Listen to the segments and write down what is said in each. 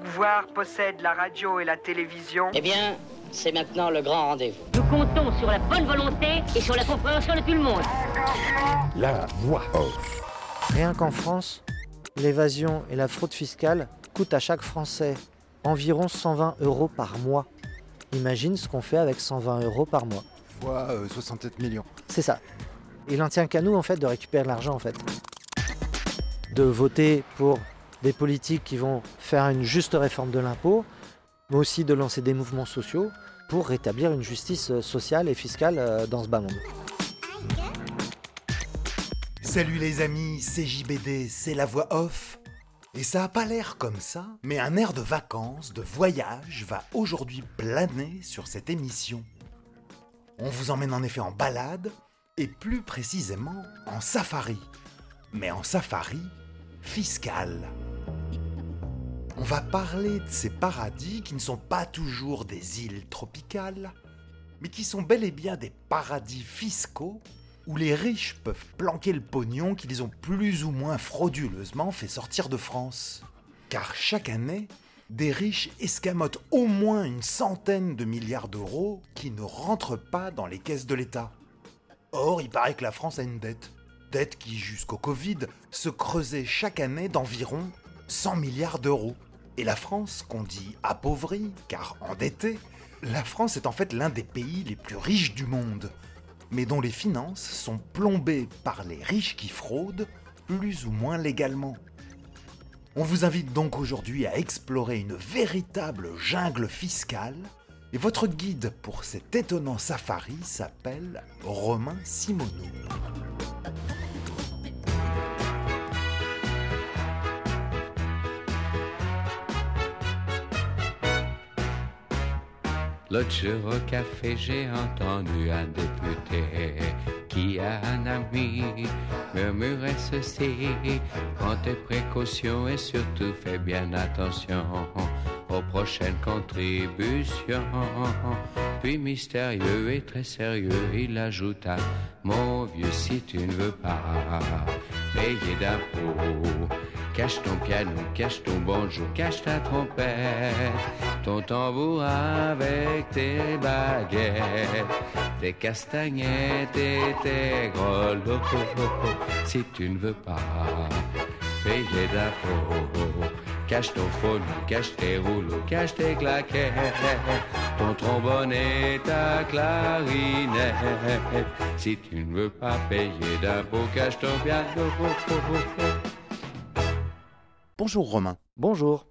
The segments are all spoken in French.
pouvoir possède la radio et la télévision. Eh bien, c'est maintenant le grand rendez-vous. Nous comptons sur la bonne volonté et sur la compréhension de tout le monde. La voix off. Rien qu'en France, l'évasion et la fraude fiscale coûtent à chaque Français environ 120 € par mois. Imagine ce qu'on fait avec 120 € par mois. Fois 67 millions. C'est ça. Il n'en tient qu'à nous en fait de récupérer l'argent en fait. De voter pour des politiques qui vont faire une juste réforme de l'impôt, mais aussi de lancer des mouvements sociaux pour rétablir une justice sociale et fiscale dans ce bas monde. Salut les amis, c'est JBD, c'est la voix off. Et ça a pas l'air comme ça, mais un air de vacances, de voyage va aujourd'hui planer sur cette émission. On vous emmène en effet en balade, et plus précisément en safari. Mais en safari fiscal. On va parler de ces paradis qui ne sont pas toujours des îles tropicales, mais qui sont bel et bien des paradis fiscaux où les riches peuvent planquer le pognon qu'ils ont plus ou moins frauduleusement fait sortir de France. Car chaque année, des riches escamotent au moins une centaine de milliards d'euros qui ne rentrent pas dans les caisses de l'État. Or, il paraît que la France a une dette. Dette qui, jusqu'au Covid, se creusait chaque année d'environ 100 milliards d'euros. Et la France, qu'on dit appauvrie, car endettée, la France est en fait l'un des pays les plus riches du monde, mais dont les finances sont plombées par les riches qui fraudent, plus ou moins légalement. On vous invite donc aujourd'hui à explorer une véritable jungle fiscale, et votre guide pour cet étonnant safari s'appelle Romain Simoneau. L'autre jour au café, j'ai entendu un député qui a un ami murmurer ceci: prends tes précautions et surtout fais bien attention aux prochaines contributions. Puis mystérieux et très sérieux, il ajouta: mon vieux, si tu ne veux pas payer d'impôts, cache ton piano, cache ton banjo, cache ta trompette, ton tambour avec tes baguettes, tes castagnettes et tes grelots. Si tu ne veux pas payer d'impôts, cache ton phone, cache tes rouleaux, cache tes claquettes, ton trombone et ta clarinette. Si tu ne veux pas payer d'impôts, cache ton piano. Bonjour Romain. Bonjour.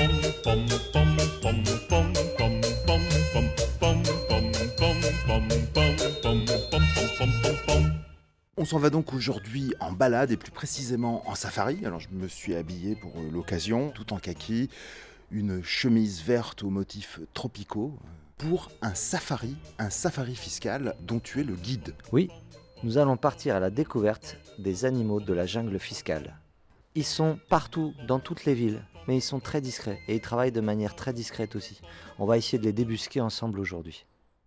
On s'en va donc aujourd'hui en balade et plus précisément en safari. Alors je me suis habillé pour l'occasion, tout en kaki, une chemise verte aux motifs tropicaux, pour un safari fiscal dont tu es le guide. Oui, nous allons partir à la découverte des animaux de la jungle fiscale. Ils sont partout, dans toutes les villes, mais ils sont très discrets et ils travaillent de manière très discrète aussi. On va essayer de les débusquer ensemble aujourd'hui.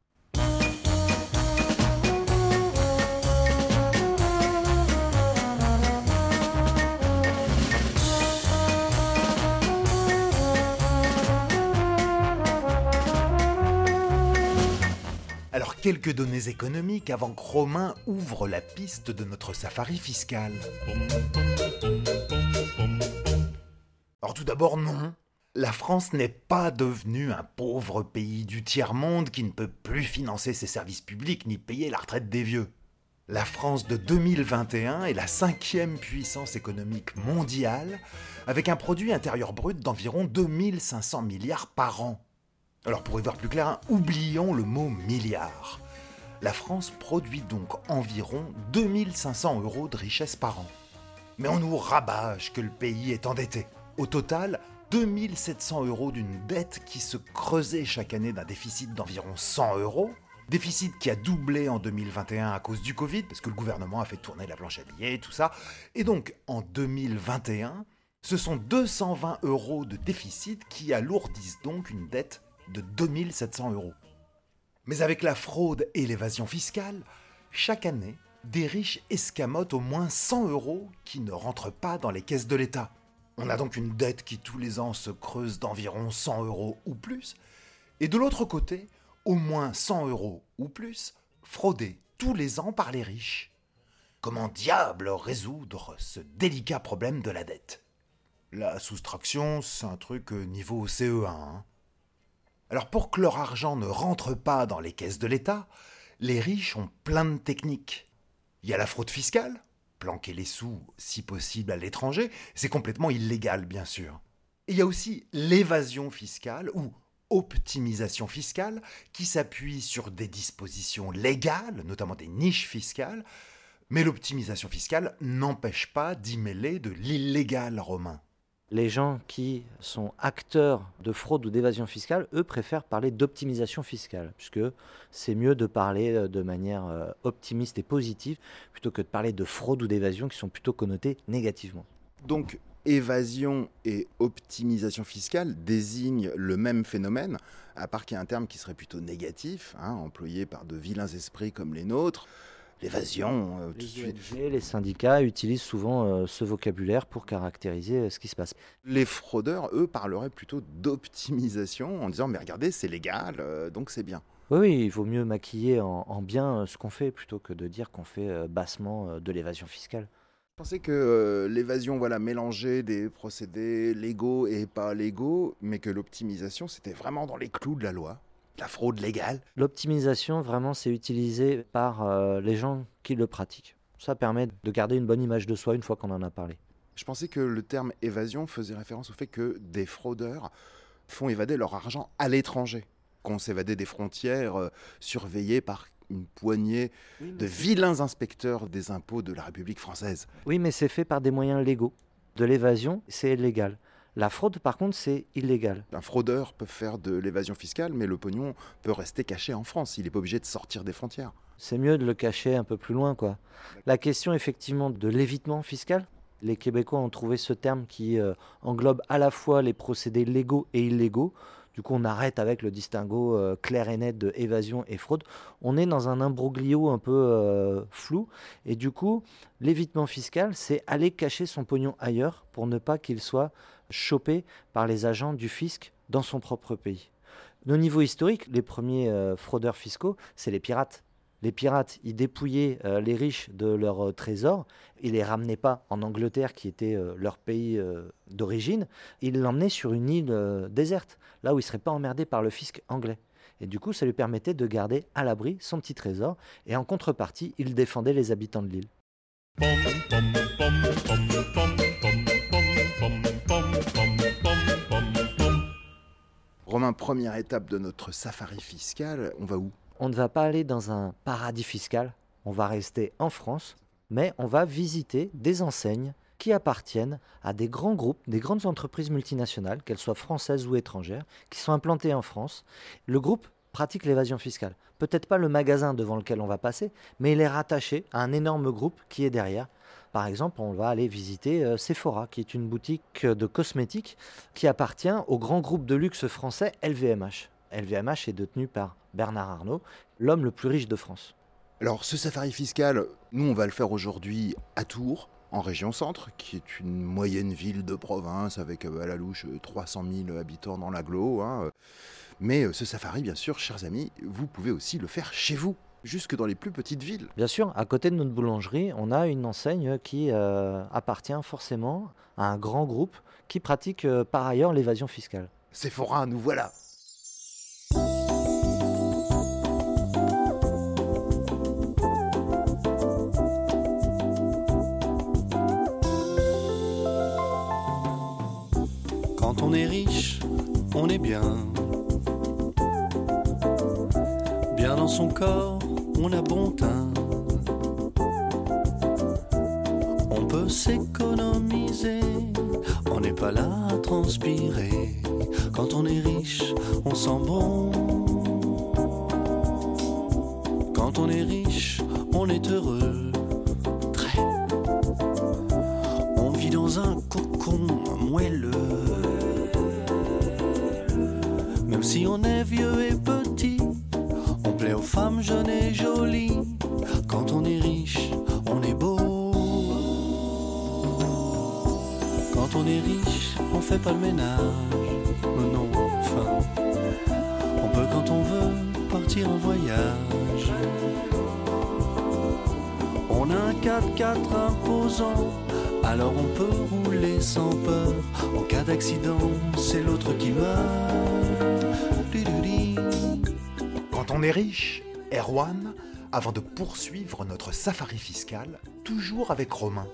Alors quelques données économiques avant que Romain ouvre la piste de notre safari fiscal. Alors tout d'abord, non. La France n'est pas devenue un pauvre pays du tiers-monde qui ne peut plus financer ses services publics ni payer la retraite des vieux. La France de 2021 est la 5e puissance économique mondiale, avec un produit intérieur brut d'environ 2500 milliards par an. Alors pour y voir plus clair, oublions le mot milliard. La France produit donc environ 2500 € de richesse par an. Mais on nous rabâche que le pays est endetté. Au total, 2700 € d'une dette qui se creusait chaque année d'un déficit d'environ 100 €. Déficit qui a doublé en 2021 à cause du Covid, parce que le gouvernement a fait tourner la planche à billets, tout ça. Et donc, en 2021, ce sont 220 € de déficit qui alourdissent donc une dette de 2700 €. Mais avec la fraude et l'évasion fiscale, chaque année, des riches escamotent au moins 100 € qui ne rentrent pas dans les caisses de l'État. On a donc une dette qui tous les ans se creuse d'environ 100 € ou plus, et de l'autre côté, au moins 100 € ou plus, fraudés tous les ans par les riches. Comment diable résoudre ce délicat problème de la dette ? La soustraction, c'est un truc niveau CE1. Hein. Alors pour que leur argent ne rentre pas dans les caisses de l'État, les riches ont plein de techniques. Il y a la fraude fiscale, planquer les sous si possible à l'étranger, c'est complètement illégal bien sûr. Et il y a aussi l'évasion fiscale ou optimisation fiscale qui s'appuie sur des dispositions légales, notamment des niches fiscales, mais l'optimisation fiscale n'empêche pas d'y mêler de l'illégal, Romain. Les gens qui sont acteurs de fraude ou d'évasion fiscale, eux, préfèrent parler d'optimisation fiscale, puisque c'est mieux de parler de manière optimiste et positive, plutôt que de parler de fraude ou d'évasion qui sont plutôt connotés négativement. Donc, évasion et optimisation fiscale désignent le même phénomène, à part qu'il y a un terme qui serait plutôt négatif, employé par de vilains esprits comme les nôtres. L'évasion, tout de suite. Les syndicats utilisent souvent ce vocabulaire pour caractériser ce qui se passe. Les fraudeurs, eux, parleraient plutôt d'optimisation en disant « mais regardez, c'est légal, donc c'est bien ». Oui, il vaut mieux maquiller en bien ce qu'on fait plutôt que de dire qu'on fait bassement de l'évasion fiscale. Je pensais que l'évasion, mélangeait des procédés légaux et pas légaux, mais que l'optimisation, c'était vraiment dans les clous de la loi. La fraude légale. L'optimisation, vraiment, c'est utilisé par les gens qui le pratiquent. Ça permet de garder une bonne image de soi une fois qu'on en a parlé. Je pensais que le terme évasion faisait référence au fait que des fraudeurs font évader leur argent à l'étranger. Qu'on s'évadait des frontières surveillées par une poignée de vilains inspecteurs des impôts de la République française. Oui, mais c'est fait par des moyens légaux. De l'évasion, c'est légal. La fraude, par contre, c'est illégal. Un fraudeur peut faire de l'évasion fiscale, mais le pognon peut rester caché en France. Il n'est pas obligé de sortir des frontières. C'est mieux de le cacher un peu plus loin, quoi. La question, effectivement, de l'évitement fiscal, les Québécois ont trouvé ce terme qui englobe à la fois les procédés légaux et illégaux. Du coup, on arrête avec le distinguo clair et net de évasion et fraude. On est dans un imbroglio un peu flou. Et du coup, l'évitement fiscal, c'est aller cacher son pognon ailleurs pour ne pas qu'il soit chopé par les agents du fisc dans son propre pays. Au niveau historique, les premiers fraudeurs fiscaux, c'est les pirates. Les pirates, ils dépouillaient les riches de leurs trésors. Ils ne les ramenaient pas en Angleterre, qui était leur pays d'origine. Ils l'emmenaient sur une île déserte, là où ils ne seraient pas emmerdés par le fisc anglais. Et du coup, ça lui permettait de garder à l'abri son petit trésor. Et en contrepartie, il défendait les habitants de l'île. Romain, première étape de notre safari fiscal, on va où ? On ne va pas aller dans un paradis fiscal, on va rester en France, mais on va visiter des enseignes qui appartiennent à des grands groupes, des grandes entreprises multinationales, qu'elles soient françaises ou étrangères, qui sont implantées en France. Le groupe pratique l'évasion fiscale. Peut-être pas le magasin devant lequel on va passer, mais il est rattaché à un énorme groupe qui est derrière. Par exemple, on va aller visiter Sephora, qui est une boutique de cosmétiques qui appartient au grand groupe de luxe français LVMH. LVMH est détenu par Bernard Arnault, l'homme le plus riche de France. Alors ce safari fiscal, nous on va le faire aujourd'hui à Tours, en région centre, qui est une moyenne ville de province avec à la louche 300 000 habitants dans l'agglo. Mais ce safari, bien sûr, chers amis, vous pouvez aussi le faire chez vous, jusque dans les plus petites villes. Bien sûr, à côté de notre boulangerie, on a une enseigne qui appartient forcément à un grand groupe qui pratique par ailleurs l'évasion fiscale. Sephora, nous voilà. Quand on est riche, on est bien. Bien dans son corps, on a bon teint. On peut s'économiser, on n'est pas là à transpirer. Quand on est riche, on sent bon. Quand on est riche, on est heureux. Très. On vit dans un cocon moelleux. Même si on est vieux et petit, on plaît aux femmes jeunes et jolies. Quand on est riche, on est beau. Quand on on est riche, on fait pas le ménage. Mais non, enfin, on peut quand on veut partir en voyage. On a un 4x4 imposant, alors on peut rouler sans peur. En cas d'accident, c'est l'autre qui meurt. Quand on est riche, Erwan, avant de poursuivre notre safari fiscal, toujours avec Romain.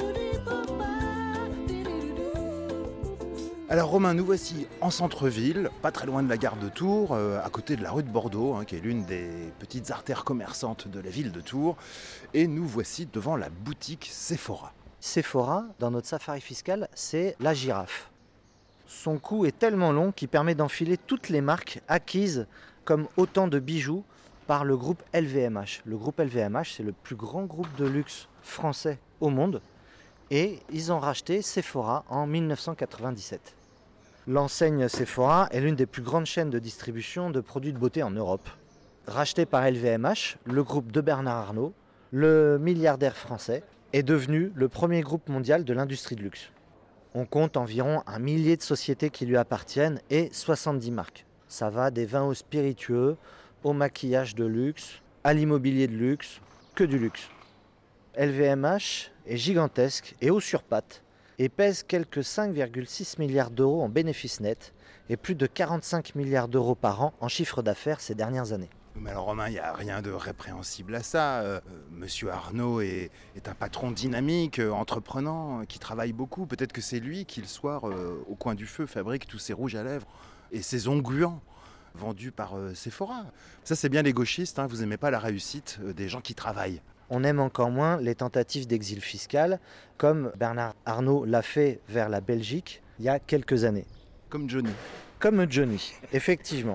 Alors Romain, nous voici en centre-ville, pas très loin de la gare de Tours, à côté de la rue de Bordeaux, qui est l'une des petites artères commerçantes de la ville de Tours. Et nous voici devant la boutique Sephora. Sephora, dans notre safari fiscal, c'est la girafe. Son cou est tellement long qu'il permet d'enfiler toutes les marques acquises comme autant de bijoux par le groupe LVMH. Le groupe LVMH, c'est le plus grand groupe de luxe français au monde. Et ils ont racheté Sephora en 1997. L'enseigne Sephora est l'une des plus grandes chaînes de distribution de produits de beauté en Europe. Racheté par LVMH, le groupe de Bernard Arnault, le milliardaire français, est devenu le premier groupe mondial de l'industrie de luxe. On compte environ 1 millier de sociétés qui lui appartiennent et 70 marques. Ça va des vins aux spiritueux, au maquillage de luxe, à l'immobilier de luxe, que du luxe. LVMH est gigantesque et haut sur pattes et pèse quelques 5,6 milliards d'euros en bénéfices nets et plus de 45 milliards d'euros par an en chiffre d'affaires ces dernières années. Mais alors Romain, il n'y a rien de répréhensible à ça. Monsieur Arnault est un patron dynamique, entreprenant, qui travaille beaucoup. Peut-être que c'est lui qui, le soir, au coin du feu, fabrique tous ses rouges à lèvres et ses onguents vendus par Sephora. Ça, c'est bien les gauchistes, vous n'aimez pas la réussite des gens qui travaillent. On aime encore moins les tentatives d'exil fiscal, comme Bernard Arnault l'a fait vers la Belgique il y a quelques années. Comme Johnny. Comme Johnny, effectivement.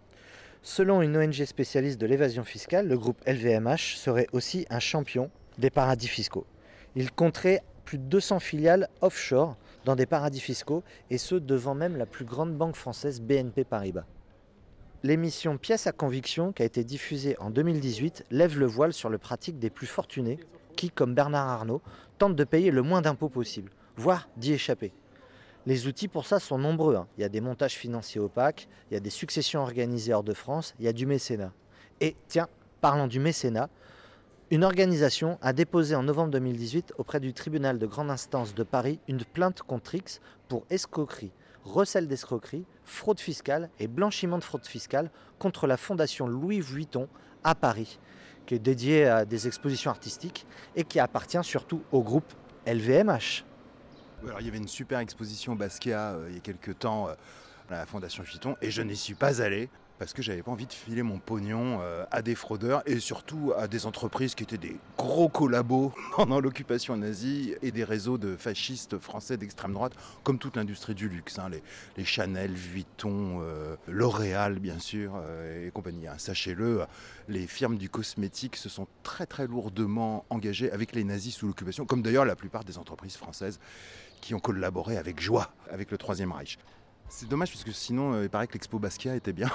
Selon une ONG spécialiste de l'évasion fiscale, le groupe LVMH serait aussi un champion des paradis fiscaux. Il compterait plus de 200 filiales offshore dans des paradis fiscaux, et ce devant même la plus grande banque française BNP Paribas. L'émission Pièces à conviction, qui a été diffusée en 2018, lève le voile sur le pratique des plus fortunés qui, comme Bernard Arnault, tentent de payer le moins d'impôts possible, voire d'y échapper. Les outils pour ça sont nombreux. Il y a des montages financiers opaques, il y a des successions organisées hors de France, il y a du mécénat. Et tiens, parlant du mécénat, une organisation a déposé en novembre 2018 auprès du tribunal de grande instance de Paris une plainte contre X pour escroquerie, recel d'escroquerie, fraude fiscale et blanchiment de fraude fiscale contre la fondation Louis Vuitton à Paris, qui est dédiée à des expositions artistiques et qui appartient surtout au groupe LVMH. Alors, il y avait une super exposition Basquiat il y a quelques temps à la Fondation Vuitton et je n'y suis pas allé parce que j'avais pas envie de filer mon pognon à des fraudeurs et surtout à des entreprises qui étaient des gros collabos pendant l'occupation nazie et des réseaux de fascistes français d'extrême droite, comme toute l'industrie du luxe, les Chanel, Vuitton, L'Oréal bien sûr et compagnie. Sachez-le, les firmes du cosmétique se sont très très lourdement engagées avec les nazis sous l'occupation, comme d'ailleurs la plupart des entreprises françaises qui ont collaboré avec joie avec le Troisième Reich. C'est dommage parce que sinon il paraît que l'expo Basquiat était bien.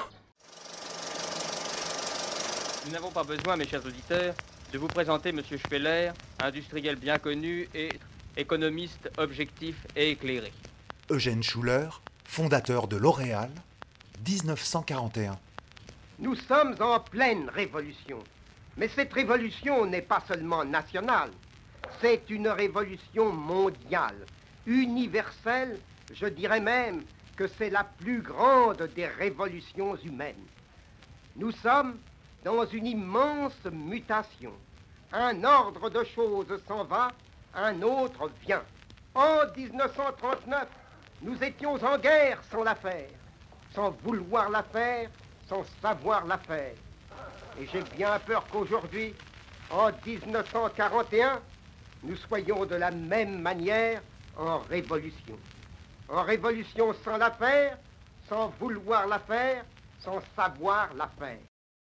Nous n'avons pas besoin, mes chers auditeurs, de vous présenter M. Speller, industriel bien connu et économiste objectif et éclairé. Eugène Schuller, fondateur de L'Oréal, 1941. Nous sommes en pleine révolution. Mais cette révolution n'est pas seulement nationale. C'est une révolution mondiale, universelle. Je dirais même que c'est la plus grande des révolutions humaines. Nous sommes dans une immense mutation. Un ordre de choses s'en va, un autre vient. En 1939, nous étions en guerre sans la faire, sans vouloir la faire, sans savoir la faire. Et j'ai bien peur qu'aujourd'hui, en 1941, nous soyons de la même manière en révolution. En révolution sans la faire, sans vouloir la faire, sans savoir la faire.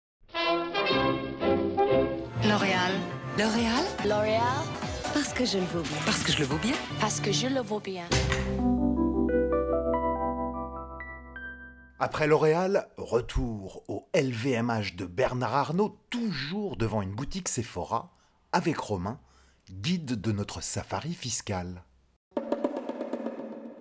L'Oréal. L'Oréal. L'Oréal. Parce que je le vaux bien. Parce que je le vaux bien. Parce que je le vaux bien. Après L'Oréal, retour au LVMH de Bernard Arnault, toujours devant une boutique Sephora, avec Romain, guide de notre safari fiscal.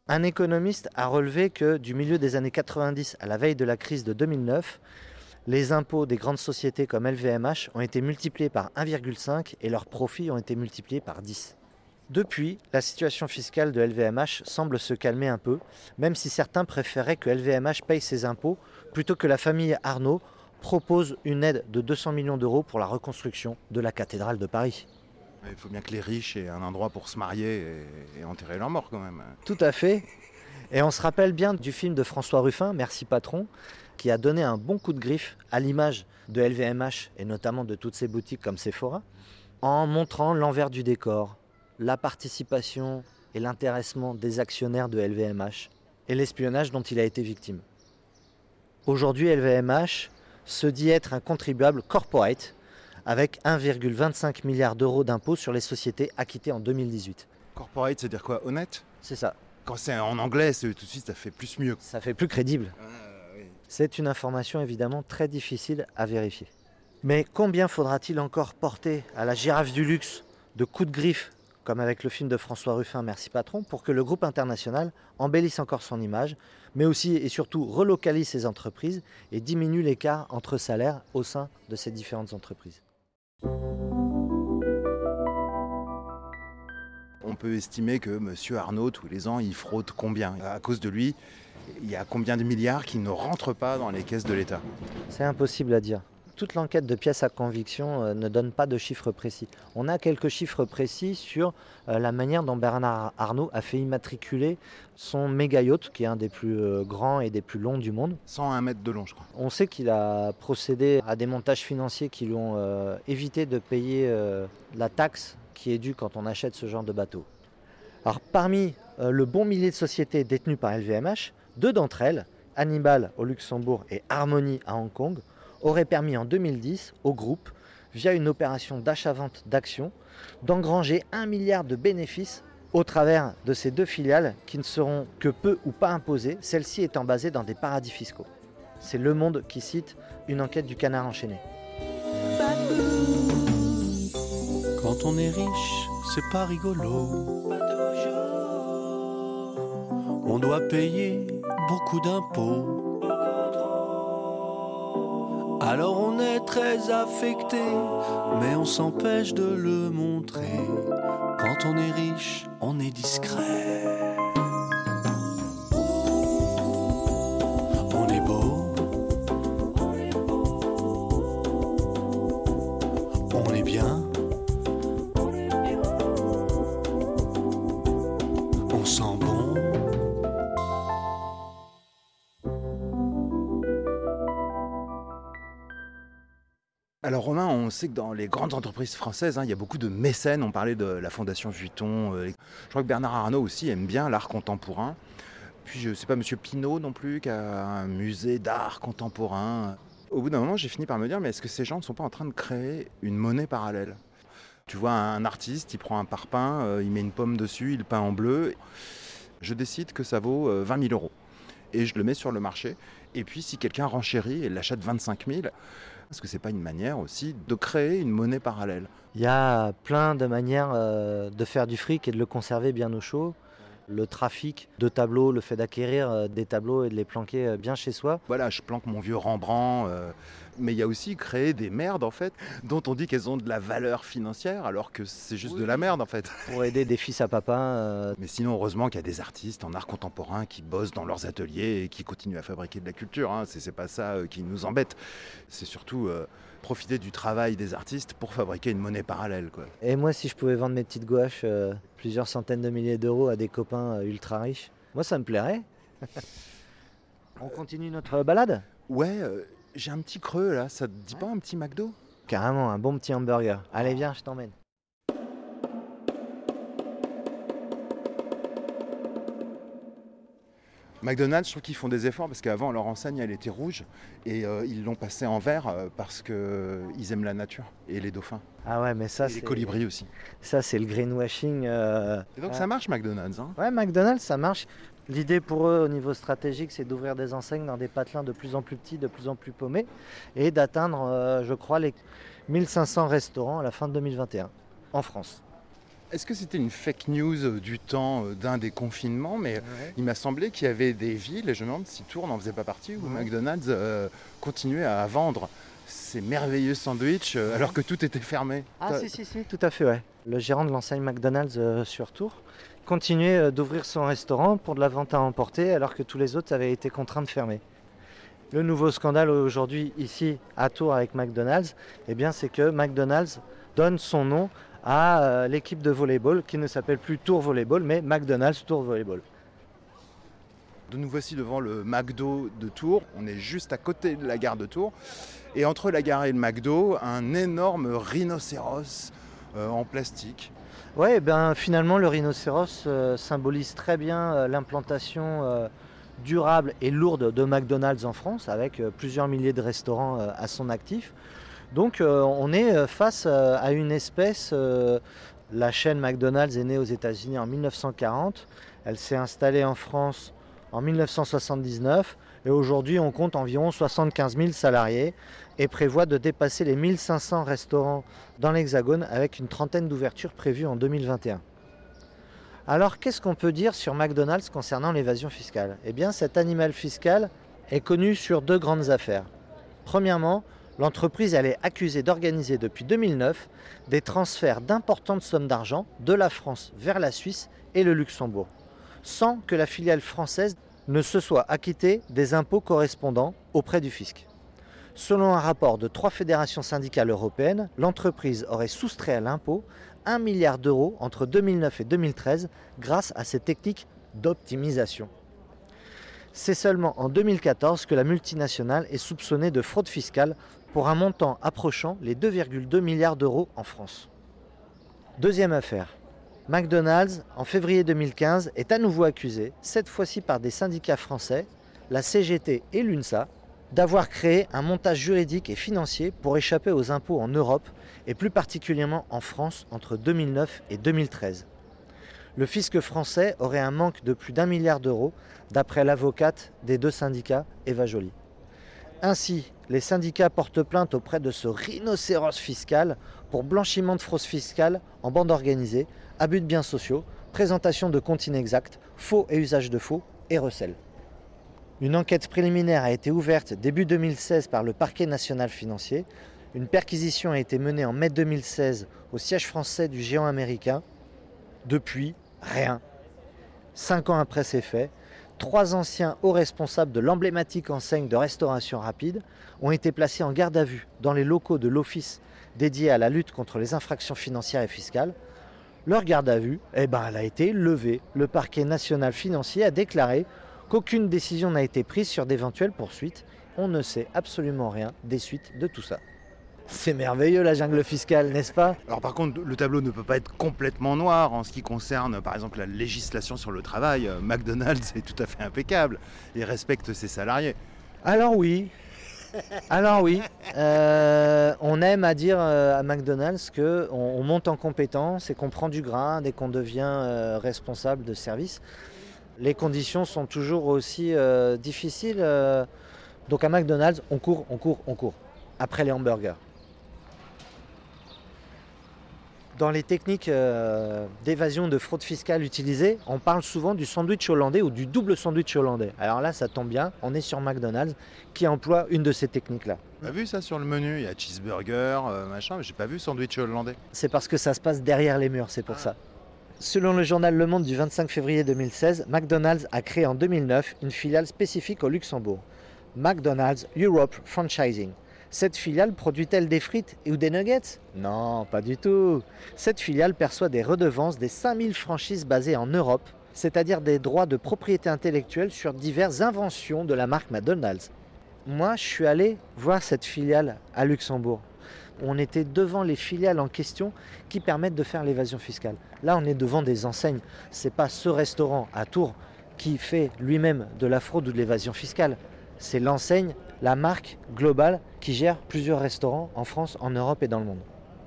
Un économiste a relevé que du milieu des années 90 à la veille de la crise de 2009, les impôts des grandes sociétés comme LVMH ont été multipliés par 1,5 et leurs profits ont été multipliés par 10. Depuis, la situation fiscale de LVMH semble se calmer un peu, même si certains préféraient que LVMH paye ses impôts plutôt que la famille Arnault propose une aide de 200 millions d'euros pour la reconstruction de la cathédrale de Paris. Il faut bien que les riches aient un endroit pour se marier et enterrer leurs morts quand même. Tout à fait. Et on se rappelle bien du film de François Ruffin, Merci Patron, qui a donné un bon coup de griffe à l'image de LVMH et notamment de toutes ses boutiques comme Sephora, en montrant l'envers du décor, la participation et l'intéressement des actionnaires de LVMH et l'espionnage dont il a été victime. Aujourd'hui, LVMH se dit être un contribuable corporate avec 1,25 milliard d'euros d'impôts sur les sociétés acquittés en 2018. Corporate, c'est dire quoi? Honnête? C'est ça. Quand c'est en anglais, tout de suite, ça fait plus mieux. Ça fait plus crédible. Oui. C'est une information évidemment très difficile à vérifier. Mais combien faudra-t-il encore porter à la girafe du luxe de coups de griffe, comme avec le film de François Ruffin, Merci Patron, pour que le groupe international embellisse encore son image, mais aussi et surtout relocalise ses entreprises et diminue l'écart entre salaires au sein de ces différentes entreprises. On peut estimer que M. Arnault, tous les ans, il fraude combien? À cause de lui, il y a combien de milliards qui ne rentrent pas dans les caisses de l'État? C'est impossible à dire. Toute l'enquête de pièces à conviction ne donne pas de chiffres précis. On a quelques chiffres précis sur la manière dont Bernard Arnault a fait immatriculer son méga yacht, qui est un des plus grands et des plus longs du monde. 101 mètres de long, je crois. On sait qu'il a procédé à des montages financiers qui lui ont évité de payer la taxe qui est due quand on achète ce genre de bateau. Alors parmi le bon millier de sociétés détenues par LVMH, deux d'entre elles, Hannibal au Luxembourg et Harmony à Hong Kong, auraient permis en 2010 au groupe, via une opération d'achat-vente d'actions, d'engranger 1 milliard de bénéfices au travers de ces deux filiales qui ne seront que peu ou pas imposées, celles-ci étant basées dans des paradis fiscaux. C'est Le Monde qui cite une enquête du Canard enchaîné. Quand on est riche, c'est pas rigolo. On doit payer beaucoup d'impôts. Alors on est très affecté, mais on s'empêche de le montrer. Quand on est riche, on est discret. On est beau. On est bien. On sent bon. Alors Romain, on sait que dans les grandes entreprises françaises, il y a beaucoup de mécènes. On parlait de la Fondation Vuitton. Je crois que Bernard Arnault aussi aime bien l'art contemporain. Puis je ne sais pas, Monsieur Pinault non plus, qui a un musée d'art contemporain. Au bout d'un moment, j'ai fini par me dire, mais est-ce que ces gens ne sont pas en train de créer une monnaie parallèle? Tu vois un artiste, il prend un parpaing, il met une pomme dessus, il peint en bleu. Je décide que ça vaut 20 000 euros. Et je le mets sur le marché. Et puis si quelqu'un renchérit et l'achète 25 000... Est-ce que ce n'est pas une manière aussi de créer une monnaie parallèle? Il y a plein de manières de faire du fric et de le conserver bien au chaud. Le trafic de tableaux, le fait d'acquérir des tableaux et de les planquer bien chez soi. Voilà, je planque mon vieux Rembrandt. Mais il y a aussi créer des merdes, en fait, dont on dit qu'elles ont de la valeur financière, alors que c'est juste de la merde, en fait. Pour aider des fils à papa. Mais sinon, heureusement qu'il y a des artistes en art contemporain qui bossent dans leurs ateliers et qui continuent à fabriquer de la culture. C'est pas ça qui nous embête. C'est surtout profiter du travail des artistes pour fabriquer une monnaie parallèle, quoi. Et moi, si je pouvais vendre mes petites gouaches plusieurs centaines de milliers d'euros à des copains ultra riches, moi, ça me plairait. On continue notre balade? Ouais, j'ai un petit creux là, ça te dit pas un petit McDo? Carrément, un bon petit hamburger. Allez, viens, je t'emmène. McDonald's, je trouve qu'ils font des efforts parce qu'avant leur enseigne elle était rouge et ils l'ont passée en vert parce qu'ils aiment la nature et les dauphins. Ah ouais, mais ça et les colibris aussi. Ça c'est le greenwashing. Et donc ça marche McDonald's, hein? Ouais, McDonald's ça marche. L'idée pour eux au niveau stratégique c'est d'ouvrir des enseignes dans des patelins de plus en plus petits, de plus en plus paumés et d'atteindre je crois les 1500 restaurants à la fin de 2021 en France. Est-ce que c'était une fake news du temps d'un des confinements? Mais il m'a semblé qu'il y avait des villes, et je me demande si Tours n'en faisait pas partie, où McDonald's continuait à vendre ces merveilleux sandwichs alors que tout était fermé. Ah si, tout à fait, ouais. Le gérant de l'enseigne McDonald's sur Tours continuait d'ouvrir son restaurant pour de la vente à emporter alors que tous les autres avaient été contraints de fermer. Le nouveau scandale aujourd'hui ici à Tours avec McDonald's, eh bien, c'est que McDonald's donne son nom à l'équipe de volleyball qui ne s'appelle plus Tours Volleyball mais McDonald's Tours Volleyball. Nous voici devant le McDo de Tours. On est juste à côté de la gare de Tours. Et entre la gare et le McDo, un énorme rhinocéros en plastique. Ouais, ben finalement le rhinocéros symbolise très bien l'implantation durable et lourde de McDonald's en France, avec plusieurs milliers de restaurants à son actif. Donc on est face à une espèce. La chaîne McDonald's est née aux États-Unis en 1940. Elle s'est installée en France en 1979 et aujourd'hui on compte environ 75 000 salariés et prévoit de dépasser les 1500 restaurants dans l'Hexagone avec une trentaine d'ouvertures prévues en 2021. Alors qu'est-ce qu'on peut dire sur McDonald's concernant l'évasion fiscale? Eh bien cet animal fiscal est connu sur deux grandes affaires. Premièrement, l'entreprise elle est accusée d'organiser depuis 2009 des transferts d'importantes sommes d'argent de la France vers la Suisse et le Luxembourg, sans que la filiale française ne se soit acquittée des impôts correspondants auprès du fisc. Selon un rapport de 3 fédérations syndicales européennes, l'entreprise aurait soustrait à l'impôt 1 milliard d'euros entre 2009 et 2013 grâce à ces techniques d'optimisation. C'est seulement en 2014 que la multinationale est soupçonnée de fraude fiscale pour un montant approchant les 2,2 milliards d'euros en France. Deuxième affaire. McDonald's, en février 2015, est à nouveau accusé, cette fois-ci par des syndicats français, la CGT et l'UNSA, d'avoir créé un montage juridique et financier pour échapper aux impôts en Europe et plus particulièrement en France entre 2009 et 2013. Le fisc français aurait un manque de plus d'1 milliard d'euros d'après l'avocate des deux syndicats, Eva Joly. Ainsi, les syndicats portent plainte auprès de ce rhinocéros fiscal pour blanchiment de fraude fiscale en bande organisée, abus de biens sociaux, présentation de comptes inexacts, faux et usage de faux et recel. Une enquête préliminaire a été ouverte début 2016 par le parquet national financier. Une perquisition a été menée en mai 2016 au siège français du géant américain. Depuis, rien. 5 ans après ces faits, 3 anciens hauts responsables de l'emblématique enseigne de restauration rapide ont été placés en garde à vue dans les locaux de l'Office dédié à la lutte contre les infractions financières et fiscales. Leur garde à vue, elle a été levée. Le parquet national financier a déclaré qu'aucune décision n'a été prise sur d'éventuelles poursuites. On ne sait absolument rien des suites de tout ça. C'est merveilleux la jungle fiscale, n'est-ce pas? Alors par contre, le tableau ne peut pas être complètement noir en ce qui concerne par exemple la législation sur le travail. McDonald's est tout à fait impeccable et respecte ses salariés. Alors oui, on aime à dire à McDonald's qu'on monte en compétence et qu'on prend du grade et qu'on devient responsable de service. Les conditions sont toujours aussi difficiles. Donc à McDonald's, on court. Après les hamburgers. Dans les techniques d'évasion de fraude fiscale utilisées, on parle souvent du sandwich hollandais ou du double sandwich hollandais. Alors là, ça tombe bien, on est sur McDonald's qui emploie une de ces techniques-là. Tu as vu ça sur le menu? Il y a cheeseburger, machin, mais j'ai pas vu sandwich hollandais. C'est parce que ça se passe derrière les murs, c'est pour ça. Selon le journal Le Monde du 25 février 2016, McDonald's a créé en 2009 une filiale spécifique au Luxembourg, McDonald's Europe Franchising. Cette filiale produit-elle des frites ou des nuggets? Non, pas du tout. Cette filiale perçoit des redevances des 5000 franchises basées en Europe, c'est-à-dire des droits de propriété intellectuelle sur diverses inventions de la marque McDonald's. Moi, je suis allé voir cette filiale à Luxembourg. On était devant les filiales en question qui permettent de faire l'évasion fiscale. Là, on est devant des enseignes. C'est pas ce restaurant à Tours qui fait lui-même de la fraude ou de l'évasion fiscale. C'est l'enseigne, la marque globale qui gère plusieurs restaurants en France, en Europe et dans le monde.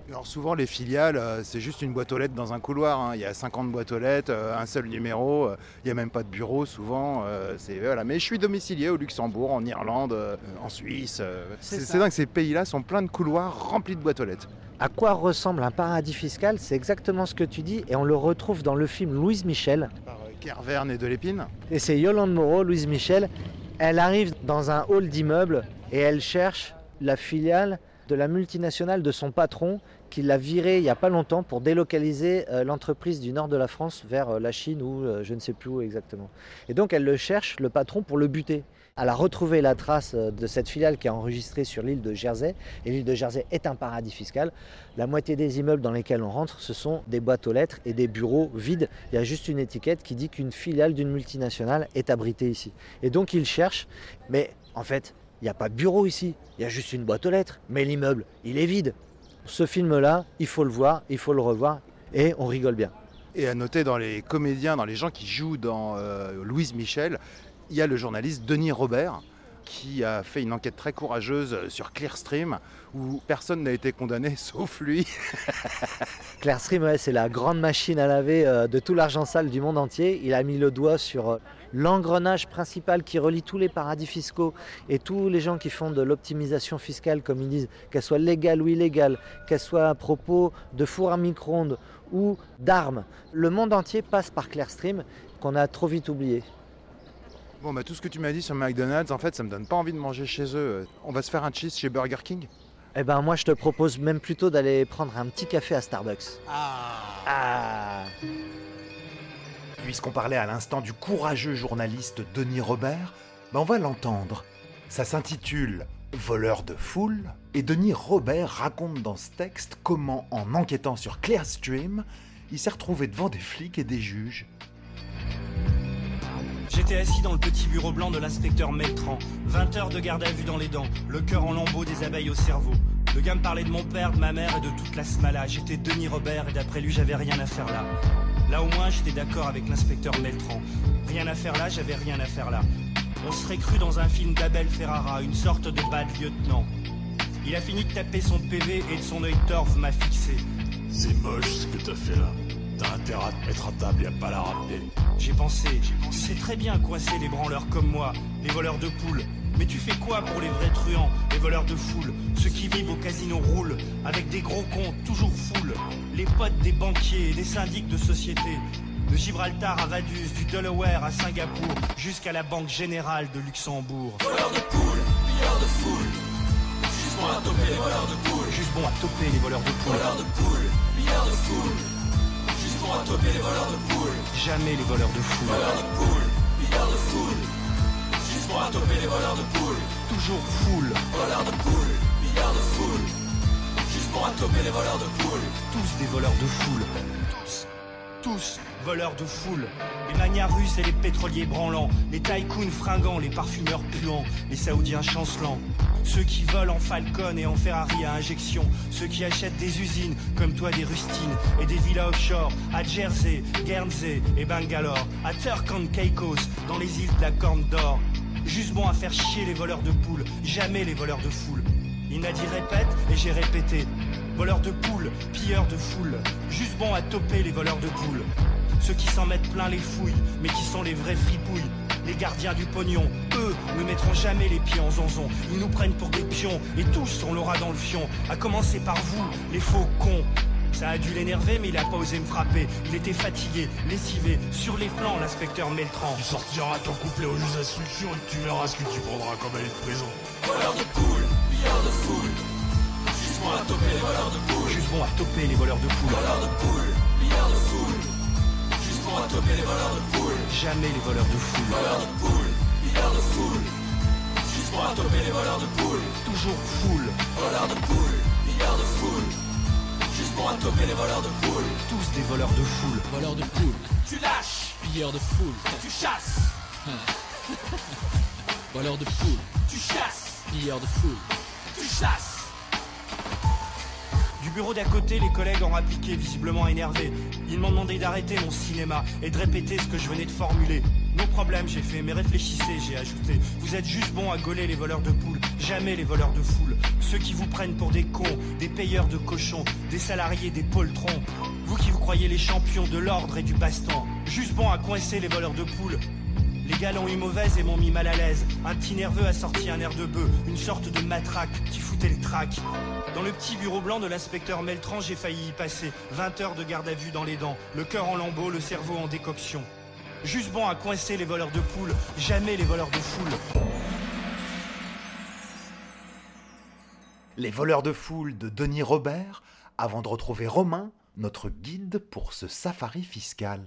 Alors souvent les filiales, c'est juste une boîte aux lettres dans un couloir, hein. Il y a 50 boîtes aux lettres, un seul numéro, il n'y a même pas de bureau souvent. Voilà. Mais je suis domicilié au Luxembourg, en Irlande, en Suisse. C'est dingue, ces pays-là sont pleins de couloirs remplis de boîtes aux lettres. À quoi ressemble un paradis fiscal? C'est exactement ce que tu dis et on le retrouve dans le film Louise Michel. Par Kervern et Delépine. Et c'est Yolande Moreau, Louise Michel. Elle arrive dans un hall d'immeuble et elle cherche la filiale de la multinationale de son patron qui l'a viré il n'y a pas longtemps pour délocaliser l'entreprise du nord de la France vers la Chine ou je ne sais plus où exactement. Et donc elle le cherche, le patron, pour le buter. Elle a retrouvé la trace de cette filiale qui est enregistrée sur l'île de Jersey. Et l'île de Jersey est un paradis fiscal. La moitié des immeubles dans lesquels on rentre, ce sont des boîtes aux lettres et des bureaux vides. Il y a juste une étiquette qui dit qu'une filiale d'une multinationale est abritée ici. Et donc ils cherchent, mais en fait, il n'y a pas de bureau ici. Il y a juste une boîte aux lettres. Mais l'immeuble, il est vide. Ce film-là, il faut le voir, il faut le revoir et on rigole bien. Et à noter dans les comédiens, dans les gens qui jouent dans Louise Michel, il y a le journaliste Denis Robert qui a fait une enquête très courageuse sur Clearstream où personne n'a été condamné sauf lui. Clearstream, ouais, c'est la grande machine à laver de tout l'argent sale du monde entier. Il a mis le doigt sur l'engrenage principal qui relie tous les paradis fiscaux et tous les gens qui font de l'optimisation fiscale, comme ils disent, qu'elle soit légale ou illégale, qu'elle soit à propos de fours à micro-ondes ou d'armes. Le monde entier passe par Clearstream qu'on a trop vite oublié. Bon, tout ce que tu m'as dit sur McDonald's, en fait, ça me donne pas envie de manger chez eux. On va se faire un cheese chez Burger King? Eh ben, moi, je te propose même plutôt d'aller prendre un petit café à Starbucks. Puisqu'on parlait à l'instant du courageux journaliste Denis Robert, on va l'entendre. Ça s'intitule « Voleur de foule » et Denis Robert raconte dans ce texte comment, en enquêtant sur Clearstream, il s'est retrouvé devant des flics et des juges. J'étais assis dans le petit bureau blanc de l'inspecteur Meltran. 20 heures de garde à vue dans les dents, le cœur en lambeaux, des abeilles au cerveau. Le gars me parlait de mon père, de ma mère et de toute la smala. J'étais Denis Robert et d'après lui, j'avais rien à faire là. Là au moins, j'étais d'accord avec l'inspecteur Meltran. Rien à faire là, j'avais rien à faire là. On serait cru dans un film d'Abel Ferrara, une sorte de bad lieutenant. Il a fini de taper son PV et de son œil torve m'a fixé. C'est moche ce que t'as fait là. T'as intérêt à te mettre à table et à pas la ramener. J'ai pensé, tu sais très bien coincer les branleurs comme moi, les voleurs de poules. Mais tu fais quoi pour les vrais truands, les voleurs de foule? Ceux qui vivent au casino roulent, avec des gros cons toujours full. Les potes des banquiers et des syndics de société. De Gibraltar à Vaduz, du Delaware à Singapour, jusqu'à la Banque Générale de Luxembourg. Voleurs de poules, pilleurs de foule. Juste bon à toper les voleurs de poules. Juste bon à toper les voleurs de poules. Voleurs de poules, pilleurs de foule. Juste bon à toper les voleurs de poules. Jamais les voleurs de foule. Voleurs de poules, pilleurs de foule. Juste bon à toper les voleurs de poules. Toujours full. Voleurs de poules, pilleurs de foule. Juste bon à toper les voleurs de poules. Tous des voleurs de foule. Tous voleurs de foule. Les manières russes et les pétroliers branlants, les tycoons fringants, les parfumeurs puants, les saoudiens chancelants. Ceux qui volent en Falcon et en Ferrari à injection. Ceux qui achètent des usines, comme toi des rustines, et des villas offshore, à Jersey, Guernsey et Bangalore, à Turk and Caicos, dans les îles de la Corne d'Or. Juste bon à faire chier les voleurs de poules, jamais les voleurs de foule. Il m'a dit répète et j'ai répété. Voleurs de poules, pilleurs de foule, juste bon à toper les voleurs de poules. Ceux qui s'en mettent plein les fouilles, mais qui sont les vrais fripouilles. Les gardiens du pognon, eux, ne mettront jamais les pieds en zonzon. Ils nous prennent pour des pions, et tous on l'aura dans le fion. À commencer par vous, les faux cons. Ça a dû l'énerver, mais il a pas osé me frapper. Il était fatigué, lessivé, sur les flancs, l'inspecteur Meltran. Tu sortiras ton couplet au juge d'instruction et tu verras ce que tu prendras comme année de prison. Voleurs de poules, pilleurs de foule. Juste bon à toper les voleurs de poules. Juste bon à toper les voleurs de poules. Voleurs de poules, pilleurs de foule. Juste bon à toper les voleurs de poules. Jamais les voleurs de foule. Voleurs de poules, pilleurs de foule. Juste bon à toper les voleurs de poules. Toujours full. Voleurs de poules, pilleurs de foule. Juste pour toper les voleurs de poules. Tous des voleurs de foule. Voleurs de poules. Tu lâches. Pilleurs de foule. Tu chasses. Voleurs de poules. Tu chasses. Pilleurs de foule. Tu chasses. Du bureau d'à côté, les collègues ont appliqué, visiblement énervés. Ils m'ont demandé d'arrêter mon cinéma et de répéter ce que je venais de formuler. Nos problèmes, j'ai fait, mais réfléchissez, j'ai ajouté. Vous êtes juste bons à gauler les voleurs de poules, jamais les voleurs de foule. Ceux qui vous prennent pour des cons, des payeurs de cochons, des salariés, des poltrons. Vous qui vous croyez les champions de l'ordre et du baston, juste bons à coincer les voleurs de poules. Les gars l'ont eu mauvaise et m'ont mis mal à l'aise. Un petit nerveux a sorti un air de bœuf, une sorte de matraque qui foutait le trac. Dans le petit bureau blanc de l'inspecteur Meltran, j'ai failli y passer 20 heures de garde à vue dans les dents, le cœur en lambeaux, le cerveau en décoction. Juste bon à coincer les voleurs de poules, jamais les voleurs de foule. Les voleurs de foule de Denis Robert, avant de retrouver Romain, notre guide pour ce safari fiscal.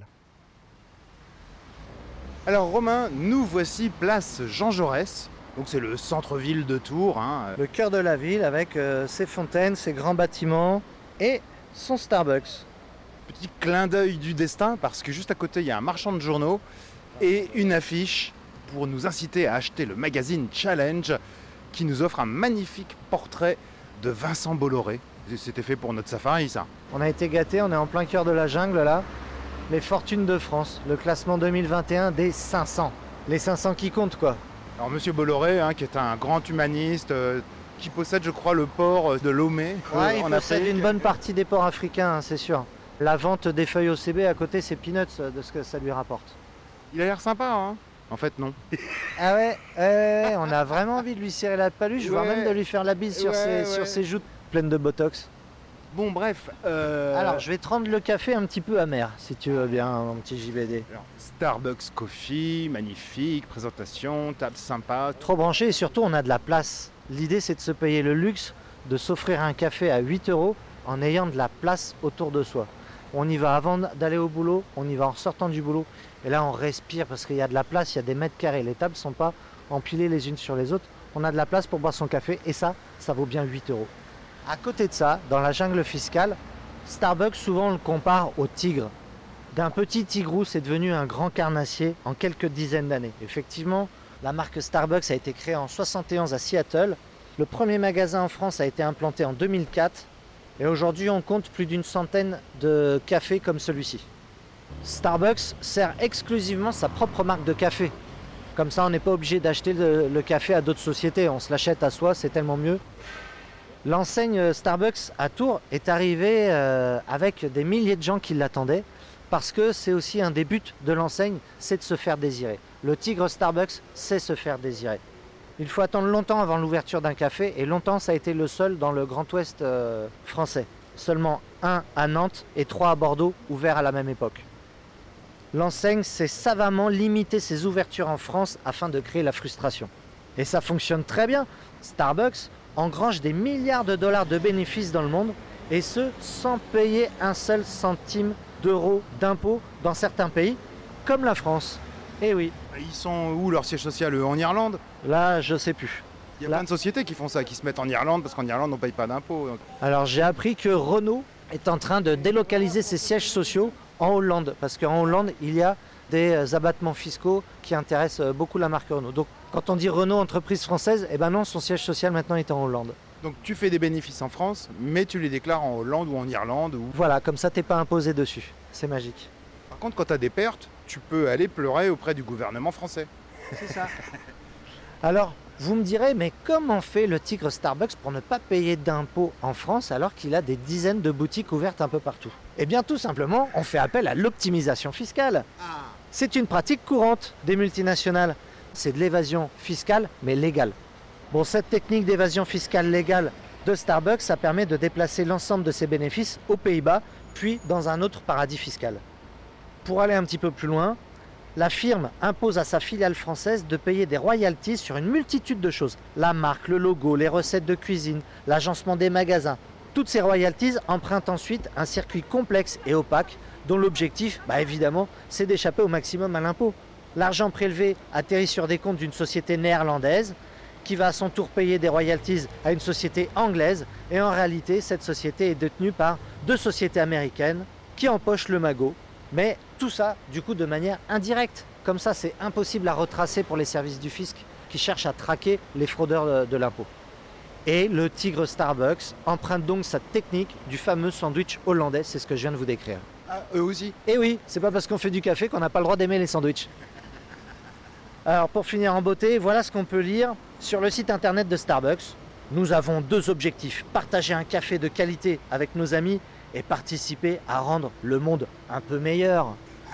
Alors Romain, nous voici place Jean Jaurès. Donc c'est le centre-ville de Tours. Le cœur de la ville avec ses fontaines, ses grands bâtiments et son Starbucks. Petit clin d'œil du destin parce que juste à côté il y a un marchand de journaux et une affiche pour nous inciter à acheter le magazine Challenge qui nous offre un magnifique portrait de Vincent Bolloré. C'était fait pour notre safari ça. On a été gâtés, on est en plein cœur de la jungle là. Les fortunes de France, le classement 2021 des 500. Les 500 qui comptent quoi. Alors Monsieur Bolloré, qui est un grand humaniste, qui possède je crois le port de Lomé. Ouais, il possède une bonne partie des ports africains, c'est sûr. La vente des feuilles OCB à côté, c'est peanuts de ce que ça lui rapporte. Il a l'air sympa, hein. En fait, non. Ah ouais, on a vraiment envie de lui serrer la paluche, voire même de lui faire la bise sur ses joues pleines de botox. Bon, bref. Alors, je vais te rendre le café un petit peu amer, si tu veux bien, mon petit JBD. Alors, Starbucks Coffee, magnifique, présentation, table sympa. Trop branché et surtout, on a de la place. L'idée, c'est de se payer le luxe de s'offrir un café à 8 € en ayant de la place autour de soi. On y va avant d'aller au boulot, on y va en sortant du boulot. Et là, on respire parce qu'il y a de la place, il y a des mètres carrés. Les tables ne sont pas empilées les unes sur les autres. On a de la place pour boire son café et ça vaut bien 8 €. À côté de ça, dans la jungle fiscale, Starbucks, souvent on le compare au tigre. D'un petit tigrou, c'est devenu un grand carnassier en quelques dizaines d'années. Effectivement, la marque Starbucks a été créée en 1971 à Seattle. Le premier magasin en France a été implanté en 2004. Et aujourd'hui, on compte plus d'une centaine de cafés comme celui-ci. Starbucks sert exclusivement sa propre marque de café. Comme ça, on n'est pas obligé d'acheter le café à d'autres sociétés. On se l'achète à soi, c'est tellement mieux. L'enseigne Starbucks à Tours est arrivée avec des milliers de gens qui l'attendaient parce que c'est aussi un des buts de l'enseigne, c'est de se faire désirer. Le tigre Starbucks sait se faire désirer. Il faut attendre longtemps avant l'ouverture d'un café et longtemps ça a été le seul dans le Grand Ouest français. Seulement 1 à Nantes et 3 à Bordeaux ouverts à la même époque. L'enseigne s'est savamment limité ses ouvertures en France afin de créer la frustration. Et ça fonctionne très bien. Starbucks engrange des milliards de dollars de bénéfices dans le monde et ce sans payer un seul centime d'euro d'impôts dans certains pays comme la France. Eh oui. Ils sont où leur siège social en Irlande? Là, je sais plus. Il y a plein de sociétés qui font ça, qui se mettent en Irlande parce qu'en Irlande on ne paye pas d'impôts. Alors j'ai appris que Renault est en train de délocaliser ses sièges sociaux en Hollande parce qu'en Hollande il y a des abattements fiscaux qui intéressent beaucoup la marque Renault. Donc quand on dit Renault entreprise française, eh ben non, son siège social maintenant est en Hollande. Donc tu fais des bénéfices en France, mais tu les déclares en Hollande ou en Irlande. Voilà, comme ça t'es pas imposé dessus. C'est magique. Par contre, quand tu as des pertes, tu peux aller pleurer auprès du gouvernement français. C'est ça. Alors, vous me direz, mais comment fait le tigre Starbucks pour ne pas payer d'impôts en France alors qu'il a des dizaines de boutiques ouvertes un peu partout? Eh bien, tout simplement, on fait appel à l'optimisation fiscale. C'est une pratique courante des multinationales. C'est de l'évasion fiscale, mais légale. Bon, cette technique d'évasion fiscale légale de Starbucks, ça permet de déplacer l'ensemble de ses bénéfices aux Pays-Bas, puis dans un autre paradis fiscal. Pour aller un petit peu plus loin, la firme impose à sa filiale française de payer des royalties sur une multitude de choses. La marque, le logo, les recettes de cuisine, l'agencement des magasins. Toutes ces royalties empruntent ensuite un circuit complexe et opaque dont l'objectif, évidemment, c'est d'échapper au maximum à l'impôt. L'argent prélevé atterrit sur des comptes d'une société néerlandaise qui va à son tour payer des royalties à une société anglaise et en réalité, cette société est détenue par 2 sociétés américaines qui empochent le magot. Mais tout ça, du coup, de manière indirecte. Comme ça, c'est impossible à retracer pour les services du fisc qui cherchent à traquer les fraudeurs de l'impôt. Et le tigre Starbucks emprunte donc sa technique du fameux sandwich hollandais, c'est ce que je viens de vous décrire. Ah, eux aussi? Et oui, c'est pas parce qu'on fait du café qu'on n'a pas le droit d'aimer les sandwichs. Alors pour finir en beauté, voilà ce qu'on peut lire sur le site internet de Starbucks. Nous avons 2 objectifs, partager un café de qualité avec nos amis et participer à rendre le monde un peu meilleur.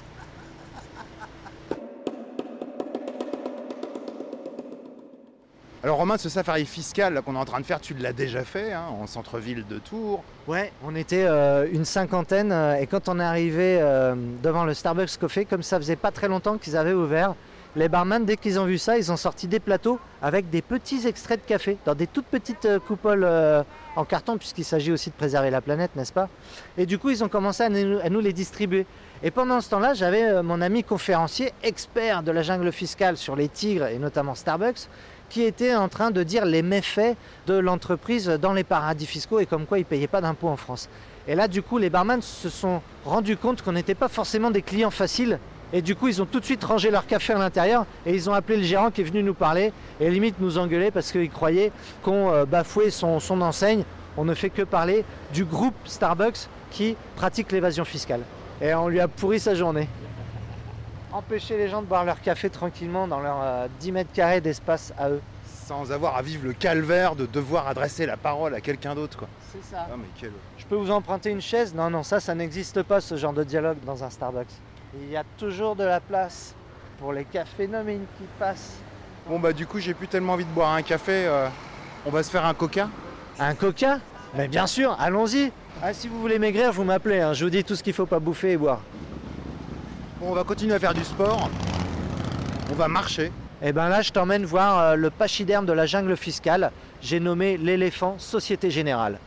Alors Romain, ce safari fiscal là, qu'on est en train de faire, tu l'as déjà fait hein, en centre-ville de Tours. Ouais, on était une 50aine et quand on est arrivé devant le Starbucks Coffee, comme ça faisait pas très longtemps qu'ils avaient ouvert, les barman, dès qu'ils ont vu ça, ils ont sorti des plateaux avec des petits extraits de café dans des toutes petites coupoles en carton, puisqu'il s'agit aussi de préserver la planète, n'est-ce pas? Et du coup, ils ont commencé à nous les distribuer. Et pendant ce temps-là, j'avais mon ami conférencier, expert de la jungle fiscale sur les tigres et notamment Starbucks, qui était en train de dire les méfaits de l'entreprise dans les paradis fiscaux et comme quoi ils ne payaient pas d'impôts en France. Et là, du coup, les barman se sont rendus compte qu'on n'était pas forcément des clients faciles. Et du coup, ils ont tout de suite rangé leur café à l'intérieur et ils ont appelé le gérant qui est venu nous parler et limite nous engueuler parce qu'ils croyaient qu'on bafouait son enseigne. On ne fait que parler du groupe Starbucks qui pratique l'évasion fiscale. Et on lui a pourri sa journée. Empêcher les gens de boire leur café tranquillement dans leurs 10 mètres carrés d'espace à eux. Sans avoir à vivre le calvaire de devoir adresser la parole à quelqu'un d'autre, quoi. C'est ça. Ah, mais quel... Je peux vous emprunter une chaise? Non, non, ça n'existe pas, ce genre de dialogue dans un Starbucks. Il y a toujours de la place pour les cafénomènes qui passent. Bon bah du coup, j'ai plus tellement envie de boire un café. On va se faire un coca? Un coca? Mais bien sûr, allons-y. Ah, si vous voulez maigrir, vous m'appelez, hein. Je vous dis tout ce qu'il faut pas bouffer et boire. Bon, on va continuer à faire du sport. On va marcher. Et ben là, je t'emmène voir le pachyderme de la jungle fiscale. J'ai nommé l'éléphant Société Générale.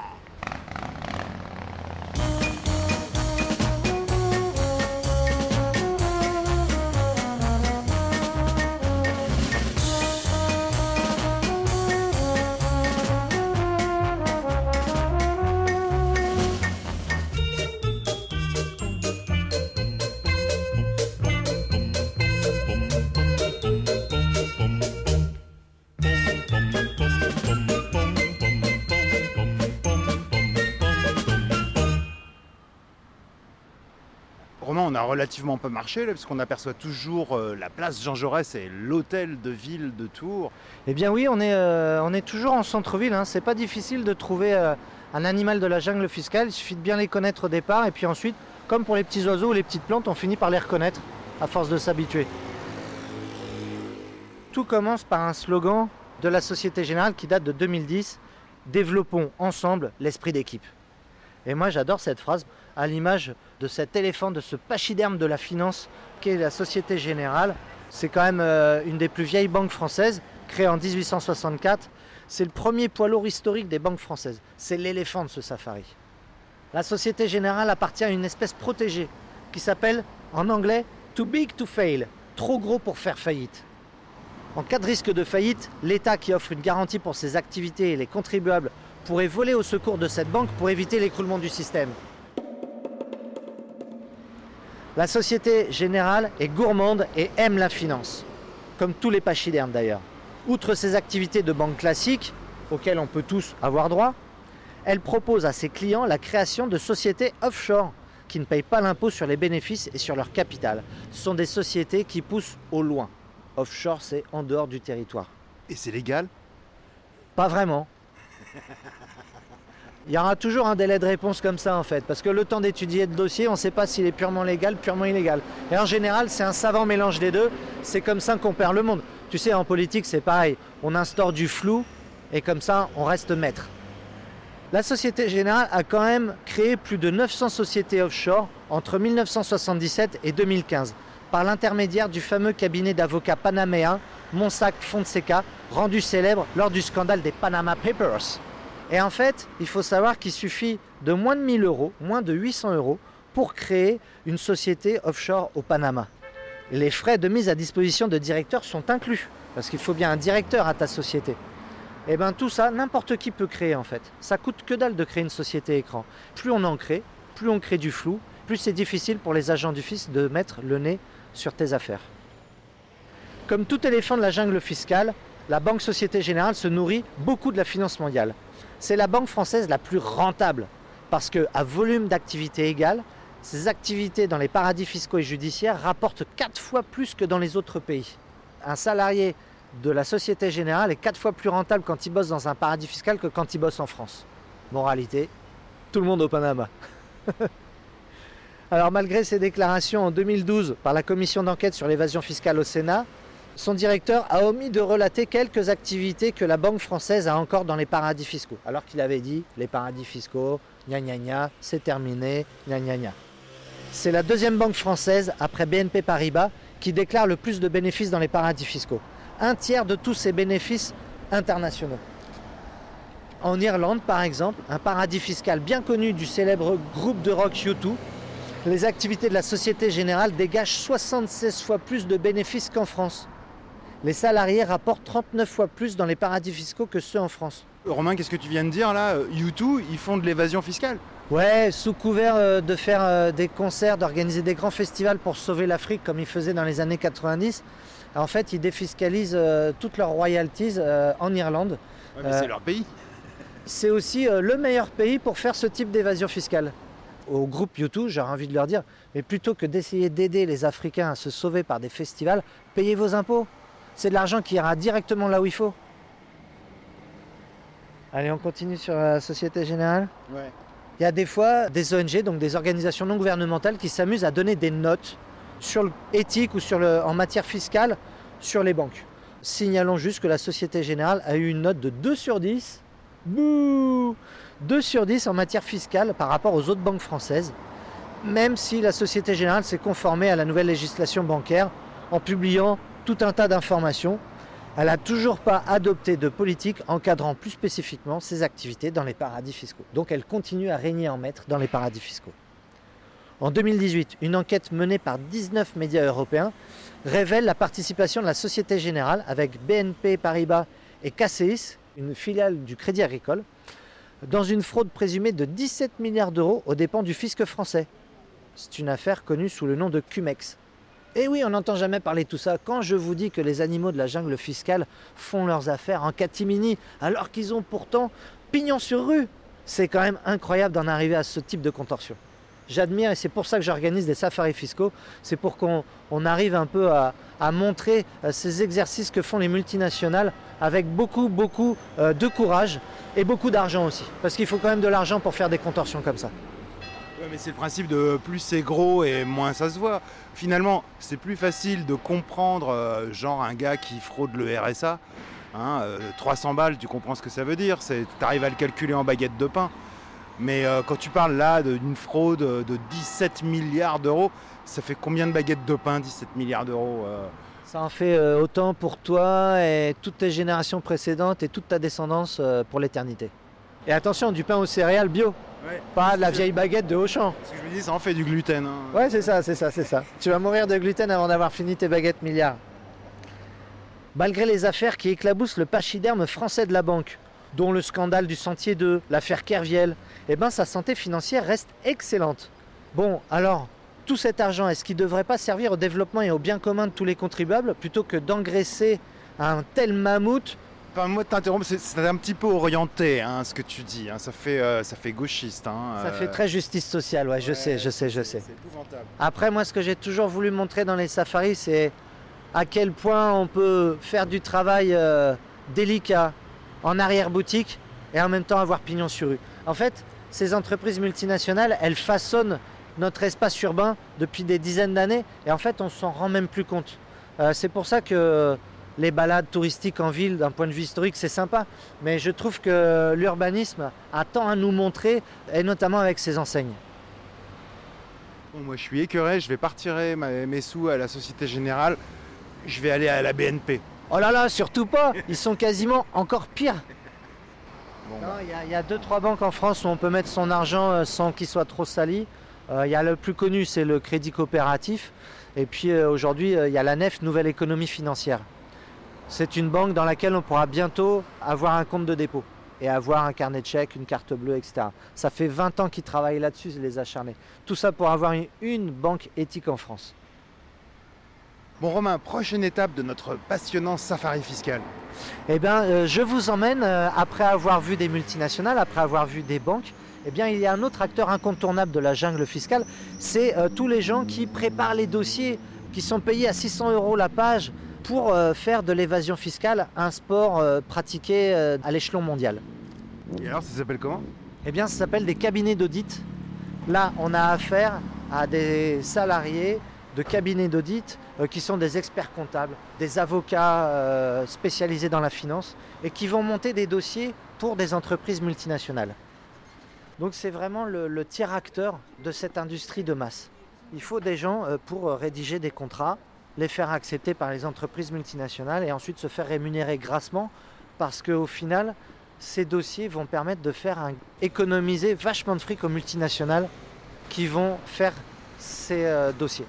Romain, on a relativement peu marché là, parce qu'on aperçoit toujours la place Jean Jaurès et l'hôtel de ville de Tours. Eh bien oui, on est toujours en centre-ville, hein. C'est pas difficile de trouver un animal de la jungle fiscale, il suffit de bien les connaître au départ et puis ensuite, comme pour les petits oiseaux ou les petites plantes, on finit par les reconnaître à force de s'habituer. Tout commence par un slogan de la Société Générale qui date de 2010, « Développons ensemble l'esprit d'équipe ». Et moi j'adore cette phrase, à l'image de cet éléphant, de ce pachyderme de la finance qu'est la Société Générale. C'est quand même une des plus vieilles banques françaises, créée en 1864. C'est le premier poids lourd historique des banques françaises. C'est l'éléphant de ce safari. La Société Générale appartient à une espèce protégée qui s'appelle en anglais « too big to fail », trop gros pour faire faillite. En cas de risque de faillite, l'État qui offre une garantie pour ses activités et les contribuables pourraient voler au secours de cette banque pour éviter l'écroulement du système. La Société Générale est gourmande et aime la finance, comme tous les pachydermes d'ailleurs. Outre ses activités de banque classique, auxquelles on peut tous avoir droit, elle propose à ses clients la création de sociétés offshore qui ne payent pas l'impôt sur les bénéfices et sur leur capital. Ce sont des sociétés qui poussent au loin. Offshore, c'est en dehors du territoire. Et c'est légal? Pas vraiment. Il y aura toujours un délai de réponse comme ça en fait, parce que le temps d'étudier le dossier, on ne sait pas s'il est purement légal, purement illégal. Et en général, c'est un savant mélange des deux, c'est comme ça qu'on perd le monde. Tu sais, en politique, c'est pareil, on instaure du flou et comme ça, on reste maître. La Société Générale a quand même créé plus de 900 sociétés offshore entre 1977 et 2015, par l'intermédiaire du fameux cabinet d'avocats panaméen Mossack Fonseca, rendu célèbre lors du scandale des Panama Papers. Et en fait, il faut savoir qu'il suffit de moins de 1 000 euros, moins de 800 euros, pour créer une société offshore au Panama. Les frais de mise à disposition de directeurs sont inclus, parce qu'il faut bien un directeur à ta société. Et bien tout ça, n'importe qui peut créer en fait. Ça coûte que dalle de créer une société écran. Plus on en crée, plus on crée du flou, plus c'est difficile pour les agents du fisc de mettre le nez sur tes affaires. Comme tout éléphant de la jungle fiscale, la Banque Société Générale se nourrit beaucoup de la finance mondiale. C'est la banque française la plus rentable parce qu'à volume d'activité égal, ses activités dans les paradis fiscaux et judiciaires rapportent 4 fois plus que dans les autres pays. Un salarié de la Société Générale est 4 fois plus rentable quand il bosse dans un paradis fiscal que quand il bosse en France. Moralité, tout le monde au Panama. Alors malgré ces déclarations en 2012 par la commission d'enquête sur l'évasion fiscale au Sénat, son directeur a omis de relater quelques activités que la Banque française a encore dans les paradis fiscaux. Alors qu'il avait dit, les paradis fiscaux, gna gna gna, c'est terminé, gna gna gna. C'est la deuxième banque française, après BNP Paribas, qui déclare le plus de bénéfices dans les paradis fiscaux. 1/3 de tous ces bénéfices internationaux. En Irlande, par exemple, un paradis fiscal bien connu du célèbre groupe de rock U2, les activités de la Société Générale dégagent 76 fois plus de bénéfices qu'en France. Les salariés rapportent 39 fois plus dans les paradis fiscaux que ceux en France. Romain, qu'est-ce que tu viens de dire là? U2, ils font de l'évasion fiscale? Ouais, sous couvert de faire des concerts, d'organiser des grands festivals pour sauver l'Afrique comme ils faisaient dans les années 90. En fait, ils défiscalisent toutes leurs royalties en Irlande. Ouais, mais c'est leur pays. C'est aussi le meilleur pays pour faire ce type d'évasion fiscale. Au groupe U2, j'aurais envie de leur dire, mais plutôt que d'essayer d'aider les Africains à se sauver par des festivals, payez vos impôts. C'est de l'argent qui ira directement là où il faut. Allez, on continue sur la Société Générale. Ouais. Il y a des fois des ONG, donc des organisations non gouvernementales, qui s'amusent à donner des notes sur l'éthique ou en matière fiscale sur les banques. Signalons juste que la Société Générale a eu une note de 2 sur 10. Bouh ! 2 sur 10 en matière fiscale par rapport aux autres banques françaises, même si la Société Générale s'est conformée à la nouvelle législation bancaire en publiant tout un tas d'informations. Elle n'a toujours pas adopté de politique encadrant plus spécifiquement ses activités dans les paradis fiscaux. Donc elle continue à régner en maître dans les paradis fiscaux. En 2018, une enquête menée par 19 médias européens révèle la participation de la Société Générale avec BNP Paribas et CACEIS, une filiale du Crédit Agricole, dans une fraude présumée de 17 milliards d'euros aux dépens du fisc français. C'est une affaire connue sous le nom de Cumex. Et oui, on n'entend jamais parler de tout ça. Quand je vous dis que les animaux de la jungle fiscale font leurs affaires en catimini, alors qu'ils ont pourtant pignon sur rue, c'est quand même incroyable d'en arriver à ce type de contorsion. J'admire, et c'est pour ça que j'organise des safaris fiscaux, c'est pour qu'on arrive un peu à montrer ces exercices que font les multinationales avec beaucoup de courage et beaucoup d'argent aussi. Parce qu'il faut quand même de l'argent pour faire des contorsions comme ça. Ouais, mais c'est le principe de plus c'est gros et moins ça se voit. Finalement, c'est plus facile de comprendre, genre un gars qui fraude le RSA, 300 balles, tu comprends ce que ça veut dire, tu arrives à le calculer en baguette de pain. Mais quand tu parles là d'une fraude de 17 milliards d'euros, ça fait combien de baguettes de pain, 17 milliards d'euros Ça en fait autant pour toi et toutes tes générations précédentes et toute ta descendance pour l'éternité. Et attention, du pain aux céréales bio, ouais, pas de la vieille baguette de Auchan. Ce que je me dis, ça en fait du gluten. Ouais, c'est ça. Tu vas mourir de gluten avant d'avoir fini tes baguettes milliards. Malgré les affaires qui éclaboussent le pachyderme français de la banque, dont le scandale du Sentier 2, l'affaire Kerviel, sa santé financière reste excellente. Bon, alors, tout cet argent, est-ce qu'il ne devrait pas servir au développement et au bien commun de tous les contribuables, plutôt que d'engraisser un tel mammouth? Enfin, moi, t'interrompre, c'est un petit peu orienté, ce que tu dis. Ça fait gauchiste. Ça fait très justice sociale, ouais, je sais. C'est épouvantable. Après, moi, ce que j'ai toujours voulu montrer dans les safaris, c'est à quel point on peut faire du travail délicat, en arrière-boutique, et en même temps avoir pignon sur rue. En fait, ces entreprises multinationales, elles façonnent notre espace urbain depuis des dizaines d'années, et en fait, on s'en rend même plus compte. C'est pour ça que les balades touristiques en ville, d'un point de vue historique, c'est sympa, mais je trouve que l'urbanisme a tant à nous montrer, et notamment avec ses enseignes. Bon, moi, je suis écœuré, je vais partir mes sous à la Société Générale, je vais aller à la BNP. Oh là là, surtout pas. Ils sont quasiment encore pires. Il y a 2-3 banques en France où on peut mettre son argent sans qu'il soit trop sali. Il y a le plus connu, c'est le Crédit Coopératif. Et puis aujourd'hui, il y a la NEF, Nouvelle Économie Financière. C'est une banque dans laquelle on pourra bientôt avoir un compte de dépôt et avoir un carnet de chèques, une carte bleue, etc. Ça fait 20 ans qu'ils travaillent là-dessus, les acharnés. Tout ça pour avoir une banque éthique en France. Bon Romain, prochaine étape de notre passionnant safari fiscal. Je vous emmène, après avoir vu des multinationales, après avoir vu des banques, il y a un autre acteur incontournable de la jungle fiscale, c'est tous les gens qui préparent les dossiers, qui sont payés à 600 € la page pour faire de l'évasion fiscale un sport pratiqué à l'échelon mondial. Et alors, ça s'appelle comment ? Eh bien, ça s'appelle des cabinets d'audit. Là, on a affaire à des salariés de cabinets d'audit qui sont des experts comptables, des avocats spécialisés dans la finance et qui vont monter des dossiers pour des entreprises multinationales. Donc c'est vraiment le tiers acteur de cette industrie de masse. Il faut des gens pour rédiger des contrats, les faire accepter par les entreprises multinationales et ensuite se faire rémunérer grassement parce qu'au final, ces dossiers vont permettre de faire économiser vachement de fric aux multinationales qui vont faire ces dossiers.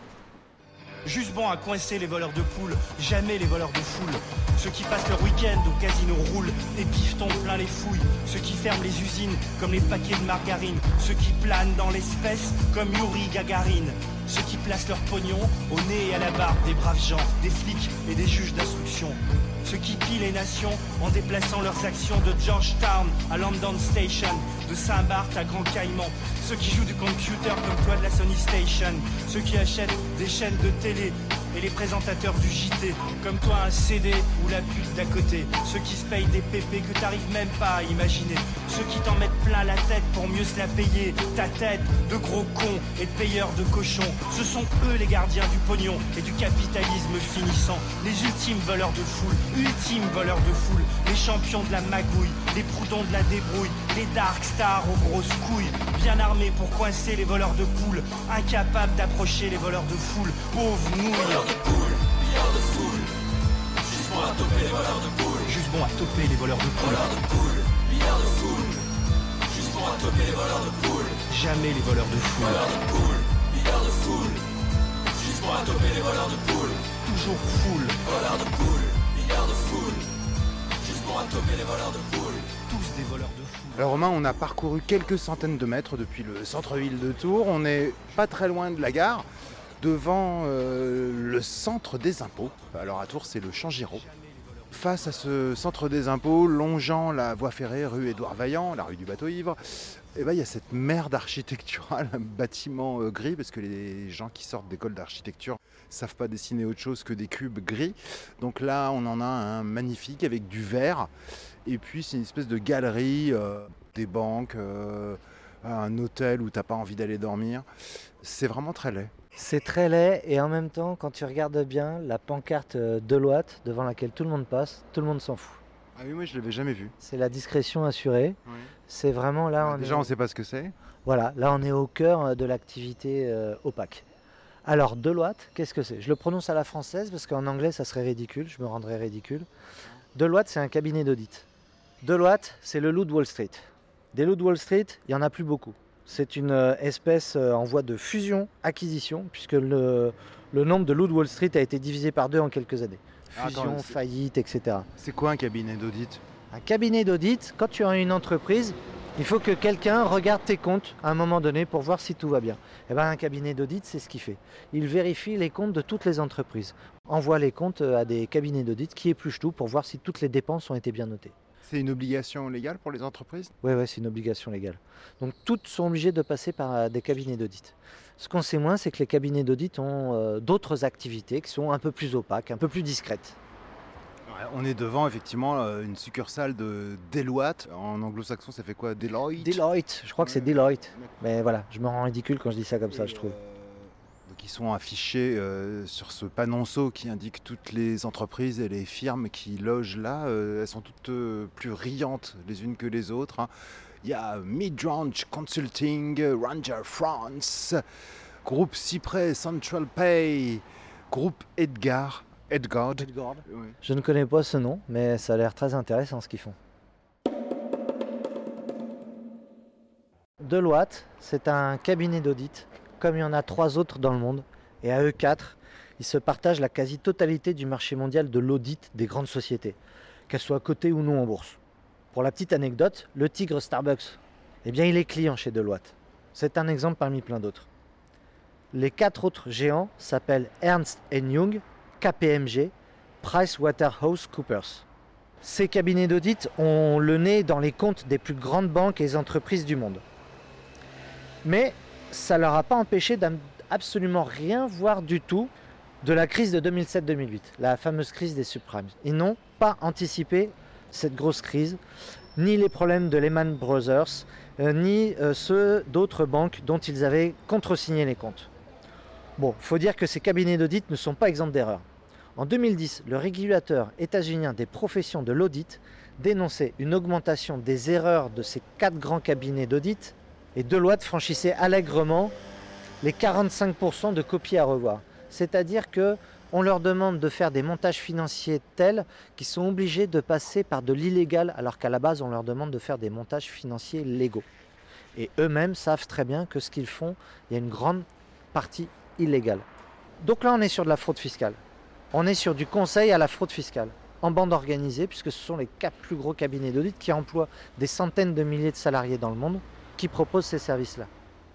Juste bon à coincer les voleurs de poules, jamais les voleurs de foule. Ceux qui passent leur week-end au casino roulent, des bifetons plein les fouilles. Ceux qui ferment les usines comme les paquets de margarine. Ceux qui planent dans l'espèce comme Yuri Gagarine. Ceux qui placent leur pognon au nez et à la barbe des braves gens, des flics et des juges d'instruction. Ceux qui pillent les nations en déplaçant leurs actions de Georgetown à London Station, de Saint-Barth à Grand Caïman. Ceux qui jouent du computer comme toi de la Sony Station. Ceux qui achètent des chaînes de télé et les présentateurs du JT, comme toi un CD ou la pute d'à côté. Ceux qui se payent des pépés que t'arrives même pas à imaginer. Ceux qui t'en mettent plein la tête pour mieux se la payer. Ta tête de gros cons et de payeurs de cochons. Ce sont eux les gardiens du pognon et du capitalisme finissant. Les ultimes voleurs de foule, ultimes voleurs de foule. Les champions de la magouille, les proudhons de la débrouille. Les dark stars aux grosses couilles. Bien armés pour coincer les voleurs de poules. Incapables d'approcher les voleurs de foule. Pauvres nouilles. Voleurs de poules, pillards de foule. Juste bon à toper les voleurs de poules. Juste bon à toper les voleurs de poules. Voleurs de poules, pillards de foule. Juste bon à toper les voleurs de poules. Jamais les voleurs de foule. Voleurs de poules, pillards de foule. Juste bon à toper les voleurs de poules. Toujours foule. Voleurs de poules, pillards de foule. Juste bon à toper les voleurs de poules. Tous des voleurs de foule. Alors Romain, on a parcouru quelques centaines de mètres depuis le centre-ville de Tours. On n'est pas très loin de la gare, devant le centre des impôts. Alors à Tours, c'est le Champ Giraud. Face à ce centre des impôts, longeant la voie ferrée rue Édouard Vaillant, la rue du Bateau-Ivre, et ben, il y a cette merde architecturale, un bâtiment gris, parce que les gens qui sortent d'école d'architecture savent pas dessiner autre chose que des cubes gris. Donc là, on en a un magnifique avec du vert. Et puis c'est une espèce de galerie, des banques, un hôtel où t'as pas envie d'aller dormir. C'est vraiment très laid. C'est très laid et en même temps, quand tu regardes bien, la pancarte Deloitte devant laquelle tout le monde passe, tout le monde s'en fout. Ah oui, moi je l'avais jamais vu. C'est la discrétion assurée. Oui. C'est vraiment là... Déjà, on sait pas ce que c'est. Voilà, là on est au cœur de l'activité opaque. Alors Deloitte, qu'est-ce que c'est ? Je le prononce à la française parce qu'en anglais ça serait ridicule, je me rendrais ridicule. Deloitte, c'est un cabinet d'audit. Deloitte, c'est le loup de Wall Street. Des loups de Wall Street, il n'y en a plus beaucoup. C'est une espèce en voie de fusion-acquisition, puisque le nombre de loups de Wall Street a été divisé par 2 en quelques années. Fusion, faillite, etc. C'est quoi un cabinet d'audit ? Un cabinet d'audit, quand tu as une entreprise, il faut que quelqu'un regarde tes comptes à un moment donné pour voir si tout va bien. Et bien, un cabinet d'audit, c'est ce qu'il fait. Il vérifie les comptes de toutes les entreprises, envoie les comptes à des cabinets d'audit qui épluchent tout pour voir si toutes les dépenses ont été bien notées. C'est une obligation légale pour les entreprises ? Oui, c'est une obligation légale. Donc toutes sont obligées de passer par des cabinets d'audit. Ce qu'on sait moins, c'est que les cabinets d'audit ont d'autres activités qui sont un peu plus opaques, un peu plus discrètes. On est devant effectivement une succursale de Deloitte. En anglo-saxon, ça fait quoi ? Deloitte ? Deloitte, je crois que c'est Deloitte. Mais voilà, je me rends ridicule quand je dis ça comme ça, je trouve. Donc ils sont affichés sur ce panonceau qui indique toutes les entreprises et les firmes qui logent là. Elles sont toutes plus riantes les unes que les autres. Hein. Il y a Midrange Consulting, Ranger France, Groupe Cyprès, Central Pay, Groupe Edgard. Oui. Je ne connais pas ce nom, mais ça a l'air très intéressant ce qu'ils font. Deloitte, c'est un cabinet d'audit, comme il y en a 3 autres dans le monde. Et à eux 4, ils se partagent la quasi-totalité du marché mondial de l'audit des grandes sociétés, qu'elles soient cotées ou non en bourse. Pour la petite anecdote, le tigre Starbucks, eh bien, il est client chez Deloitte. C'est un exemple parmi plein d'autres. Les 4 autres géants s'appellent Ernst & Young, KPMG, PricewaterhouseCoopers. Ces cabinets d'audit ont le nez dans les comptes des plus grandes banques et entreprises du monde. Mais ça ne leur a pas empêché d'absolument rien voir du tout de la crise de 2007-2008, la fameuse crise des subprimes. Ils n'ont pas anticipé cette grosse crise, ni les problèmes de Lehman Brothers, ni ceux d'autres banques dont ils avaient contresigné les comptes. Bon, il faut dire que ces cabinets d'audit ne sont pas exempts d'erreurs. En 2010, le régulateur états-unien des professions de l'audit dénonçait une augmentation des erreurs de ces 4 grands cabinets d'audit et Deloitte franchissait allègrement les 45% de copies à revoir. C'est-à-dire qu'on leur demande de faire des montages financiers tels qu'ils sont obligés de passer par de l'illégal alors qu'à la base on leur demande de faire des montages financiers légaux. Et eux-mêmes savent très bien que ce qu'ils font, il y a une grande partie illégale. Donc là on est sur de la fraude fiscale. On est sur du conseil à la fraude fiscale, en bande organisée, puisque ce sont les 4 plus gros cabinets d'audit qui emploient des centaines de milliers de salariés dans le monde qui proposent ces services-là.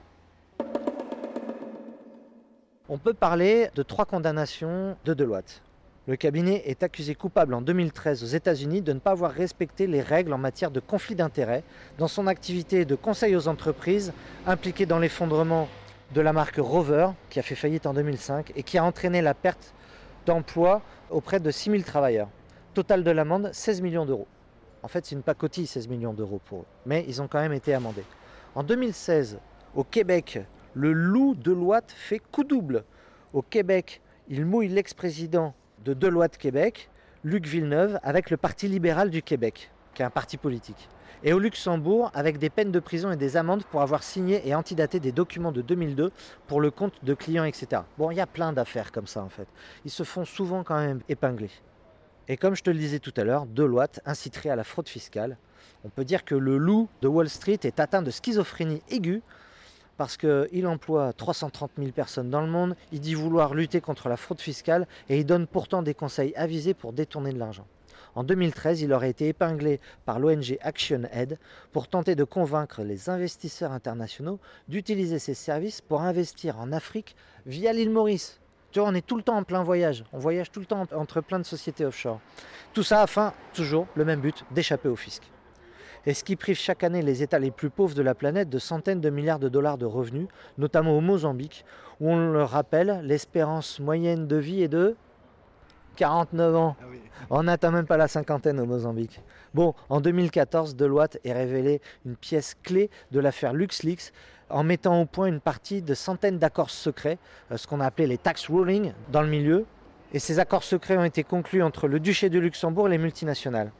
On peut parler de 3 condamnations de Deloitte. Le cabinet est accusé coupable en 2013 aux États-Unis de ne pas avoir respecté les règles en matière de conflit d'intérêts dans son activité de conseil aux entreprises impliquées dans l'effondrement de la marque Rover, qui a fait faillite en 2005 et qui a entraîné la perte d'emploi auprès de 6 000 travailleurs. Total de l'amende, 16 millions d'euros. En fait, c'est une pacotille, 16 millions d'euros pour eux. Mais ils ont quand même été amendés. En 2016, au Québec, le loup Deloitte fait coup double. Au Québec, il mouille l'ex-président de Deloitte Québec, Luc Villeneuve, avec le Parti libéral du Québec, qui est un parti politique. Et au Luxembourg, avec des peines de prison et des amendes pour avoir signé et antidaté des documents de 2002 pour le compte de clients, etc. Bon, il y a plein d'affaires comme ça en fait. Ils se font souvent quand même épingler. Et comme je te le disais tout à l'heure, Deloitte inciterait à la fraude fiscale. On peut dire que le loup de Wall Street est atteint de schizophrénie aiguë parce qu'il emploie 330 000 personnes dans le monde, il dit vouloir lutter contre la fraude fiscale et il donne pourtant des conseils avisés pour détourner de l'argent. En 2013, il aurait été épinglé par l'ONG Action Aid pour tenter de convaincre les investisseurs internationaux d'utiliser ses services pour investir en Afrique via l'île Maurice. Tu vois, on est tout le temps en plein voyage. On voyage tout le temps entre plein de sociétés offshore. Tout ça afin, toujours, le même but, d'échapper au fisc. Et ce qui prive chaque année les États les plus pauvres de la planète de centaines de milliards de dollars de revenus, notamment au Mozambique, où on le rappelle, l'espérance moyenne de vie est de 49 ans. Ah oui. On n'atteint même pas la cinquantaine au Mozambique. Bon, en 2014, Deloitte est révélé une pièce clé de l'affaire LuxLeaks en mettant au point une partie de centaines d'accords secrets, ce qu'on a appelé les tax rulings dans le milieu. Et ces accords secrets ont été conclus entre le duché de Luxembourg et les multinationales.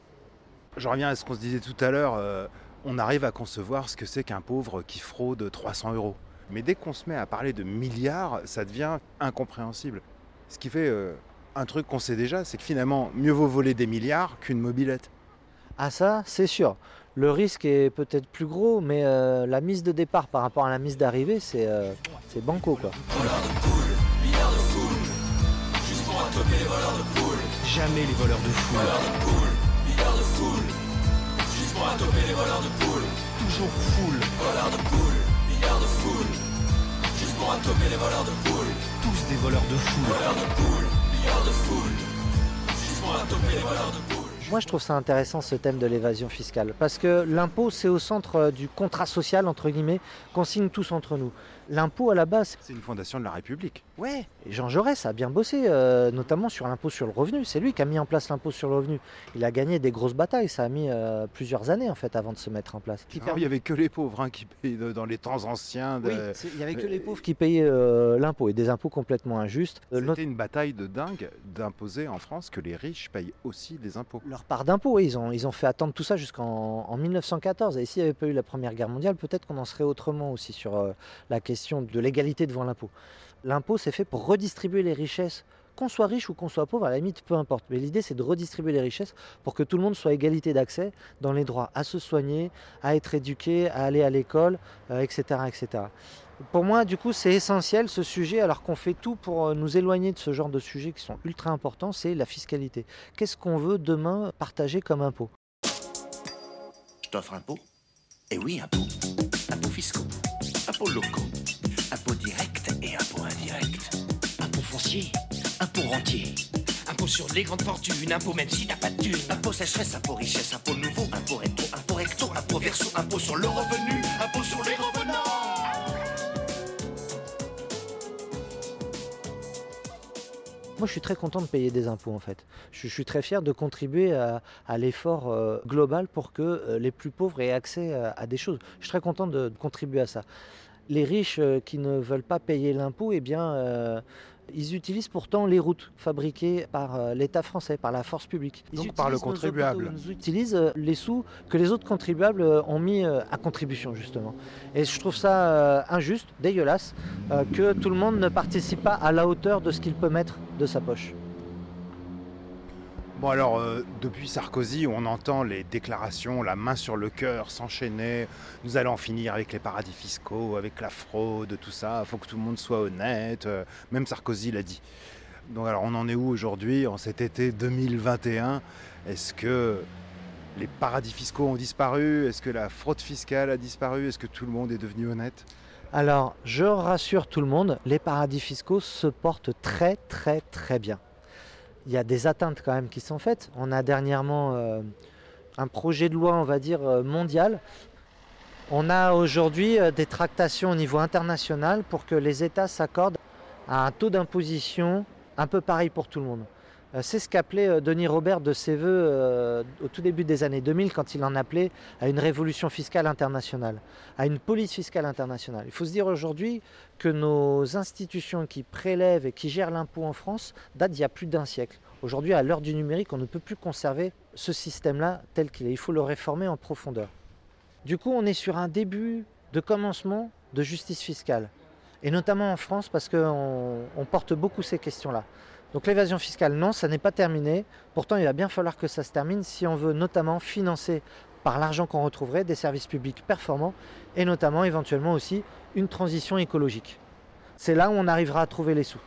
Je reviens à ce qu'on se disait tout à l'heure, on arrive à concevoir ce que c'est qu'un pauvre qui fraude 300 €. Mais dès qu'on se met à parler de milliards, ça devient incompréhensible. Ce qui fait un truc qu'on sait déjà, c'est que finalement, mieux vaut voler des milliards qu'une mobilette. Ah ça, c'est sûr. Le risque est peut-être plus gros, mais la mise de départ par rapport à la mise d'arrivée, c'est banco quoi. Voleurs de poules, milliards de foules, juste pour attoper les voleurs de poules. Jamais les voleurs de foules. Voleurs de poules, milliards de foules, juste pour attoper les voleurs de poules. Toujours foule. Voleurs de poules, milliards de foules, juste pour attoper les voleurs de poules. Tous des voleurs de foules. Voleurs de poules, milliards de foules, juste pour attoper les voleurs de poules. Moi, je trouve ça intéressant, ce thème de l'évasion fiscale, parce que l'impôt, c'est au centre du contrat social, entre guillemets, qu'on signe tous entre nous. L'impôt, à la base... C'est une fondation de la République. Ouais, et Jean Jaurès a bien bossé, notamment sur l'impôt sur le revenu. C'est lui qui a mis en place l'impôt sur le revenu. Il a gagné des grosses batailles, ça a mis plusieurs années, en fait, avant de se mettre en place. Il n'y avait que les pauvres qui payaient dans les temps anciens. Oui, il n'y avait que les pauvres qui payaient l'impôt, et des impôts complètement injustes. C'était une bataille de dingue d'imposer en France que les riches payent aussi des impôts. Leur part d'impôt, oui, ils ont fait attendre tout ça jusqu'en 1914. Et s'il n'y avait pas eu la Première Guerre mondiale, peut-être qu'on en serait autrement aussi sur la question de l'égalité devant l'impôt. L'impôt, c'est fait pour redistribuer les richesses. Qu'on soit riche ou qu'on soit pauvre, à la limite, peu importe. Mais l'idée, c'est de redistribuer les richesses pour que tout le monde soit à égalité d'accès dans les droits à se soigner, à être éduqué, à aller à l'école, etc., etc. Pour moi, du coup, c'est essentiel ce sujet, alors qu'on fait tout pour nous éloigner de ce genre de sujets qui sont ultra importants, c'est la fiscalité. Qu'est-ce qu'on veut demain partager comme impôt ? Je t'offre un pot ? Eh oui, impôts. Impôts fiscaux, impôts locaux, impôts directs et impôts indirects, impôts fonciers, impôts rentiers, impôts sur les grandes fortunes, impôts même si t'as pas de thunes, impôts sécheresse, impôts richesse, impôts nouveaux, impôts rétro, impôts recto, impôts verso, impôts sur le revenu, impôts sur les revenants. Moi, je suis très content de payer des impôts, en fait. Je suis très fier de contribuer à l'effort global pour que les plus pauvres aient accès à des choses. Je suis très content de contribuer à ça. Les riches qui ne veulent pas payer l'impôt, eh bien, ils utilisent pourtant les routes fabriquées par l'État français, par la force publique. Donc par le contribuable. Ils utilisent les sous que les autres contribuables ont mis à contribution, justement. Et je trouve ça injuste, dégueulasse, que tout le monde ne participe pas à la hauteur de ce qu'il peut mettre de sa poche. Bon alors, depuis Sarkozy, on entend les déclarations, la main sur le cœur, s'enchaîner. Nous allons en finir avec les paradis fiscaux, avec la fraude, tout ça. Il faut que tout le monde soit honnête. Même Sarkozy l'a dit. Donc alors, on en est où aujourd'hui, en cet été 2021 ? Est-ce que les paradis fiscaux ont disparu ? Est-ce que la fraude fiscale a disparu ? Est-ce que tout le monde est devenu honnête ? Alors, je rassure tout le monde, les paradis fiscaux se portent très très très bien. Il y a des atteintes quand même qui sont faites. On a dernièrement un projet de loi, on va dire, mondial. On a aujourd'hui des tractations au niveau international pour que les États s'accordent à un taux d'imposition un peu pareil pour tout le monde. C'est ce qu'appelait Denis Robert de ses voeux au tout début des années 2000 quand il en appelait à une révolution fiscale internationale, à une police fiscale internationale. Il faut se dire aujourd'hui que nos institutions qui prélèvent et qui gèrent l'impôt en France datent d'il y a plus d'un siècle. Aujourd'hui, à l'heure du numérique, on ne peut plus conserver ce système-là tel qu'il est. Il faut le réformer en profondeur. Du coup, on est sur un début de commencement de justice fiscale. Et notamment en France parce qu'on porte beaucoup ces questions-là. Donc l'évasion fiscale, non, ça n'est pas terminé. Pourtant, il va bien falloir que ça se termine si on veut notamment financer par l'argent qu'on retrouverait des services publics performants et notamment éventuellement aussi une transition écologique. C'est là où on arrivera à trouver les sous.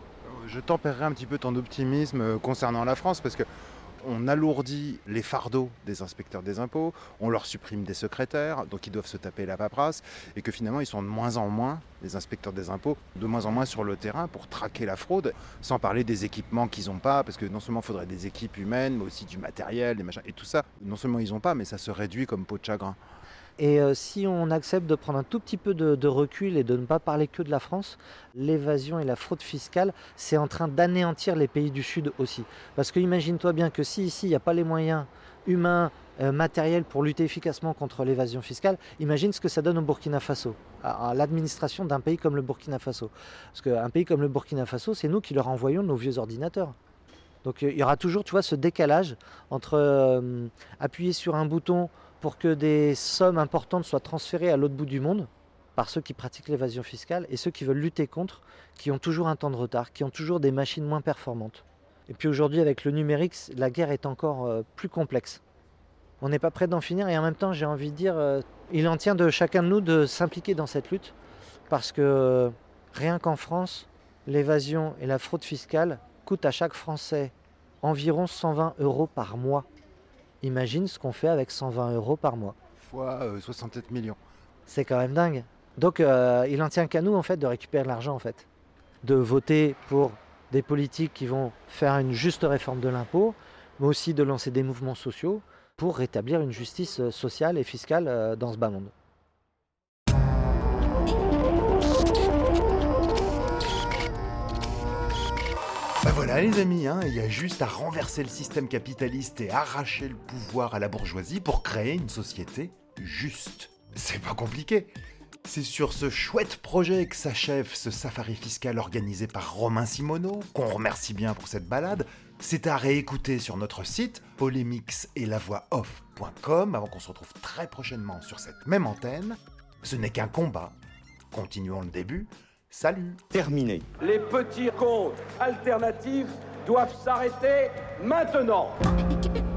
Je tempérerai un petit peu ton optimisme concernant la France parce que on alourdit les fardeaux des inspecteurs des impôts, on leur supprime des secrétaires, donc ils doivent se taper la paperasse, et que finalement ils sont de moins en moins, les inspecteurs des impôts, de moins en moins sur le terrain pour traquer la fraude, sans parler des équipements qu'ils n'ont pas, parce que non seulement il faudrait des équipes humaines, mais aussi du matériel, des machins, et tout ça, non seulement ils n'ont pas, mais ça se réduit comme peau de chagrin. Et si on accepte de prendre un tout petit peu de recul et de ne pas parler que de la France, l'évasion et la fraude fiscale, c'est en train d'anéantir les pays du Sud aussi. Parce que imagine-toi bien que si ici, il n'y a pas les moyens humains, matériels pour lutter efficacement contre l'évasion fiscale, imagine ce que ça donne au Burkina Faso, à l'administration d'un pays comme le Burkina Faso. Parce qu'un pays comme le Burkina Faso, c'est nous qui leur envoyons nos vieux ordinateurs. Donc il y aura toujours, tu vois, ce décalage entre appuyer sur un bouton pour que des sommes importantes soient transférées à l'autre bout du monde par ceux qui pratiquent l'évasion fiscale et ceux qui veulent lutter contre, qui ont toujours un temps de retard, qui ont toujours des machines moins performantes. Et puis aujourd'hui, avec le numérique, la guerre est encore plus complexe. On n'est pas prêt d'en finir et en même temps, j'ai envie de dire, il en tient de chacun de nous de s'impliquer dans cette lutte parce que rien qu'en France, l'évasion et la fraude fiscale coûtent à chaque Français environ 120 € par mois. Imagine ce qu'on fait avec 120 € par mois. Fois 67 millions. C'est quand même dingue. Donc il en tient qu'à nous en fait de récupérer de l'argent en fait. De voter pour des politiques qui vont faire une juste réforme de l'impôt, mais aussi de lancer des mouvements sociaux pour rétablir une justice sociale et fiscale dans ce bas monde. Ben voilà les amis, il y a juste à renverser le système capitaliste et arracher le pouvoir à la bourgeoisie pour créer une société juste. C'est pas compliqué. C'est sur ce chouette projet que s'achève ce safari fiscal organisé par Romain Simoneau, qu'on remercie bien pour cette balade. C'est à réécouter sur notre site polémixetlavoixoff.com avant qu'on se retrouve très prochainement sur cette même antenne. Ce n'est qu'un combat. Continuons le début. Salut. Terminé. Les petits comptes alternatifs doivent s'arrêter maintenant.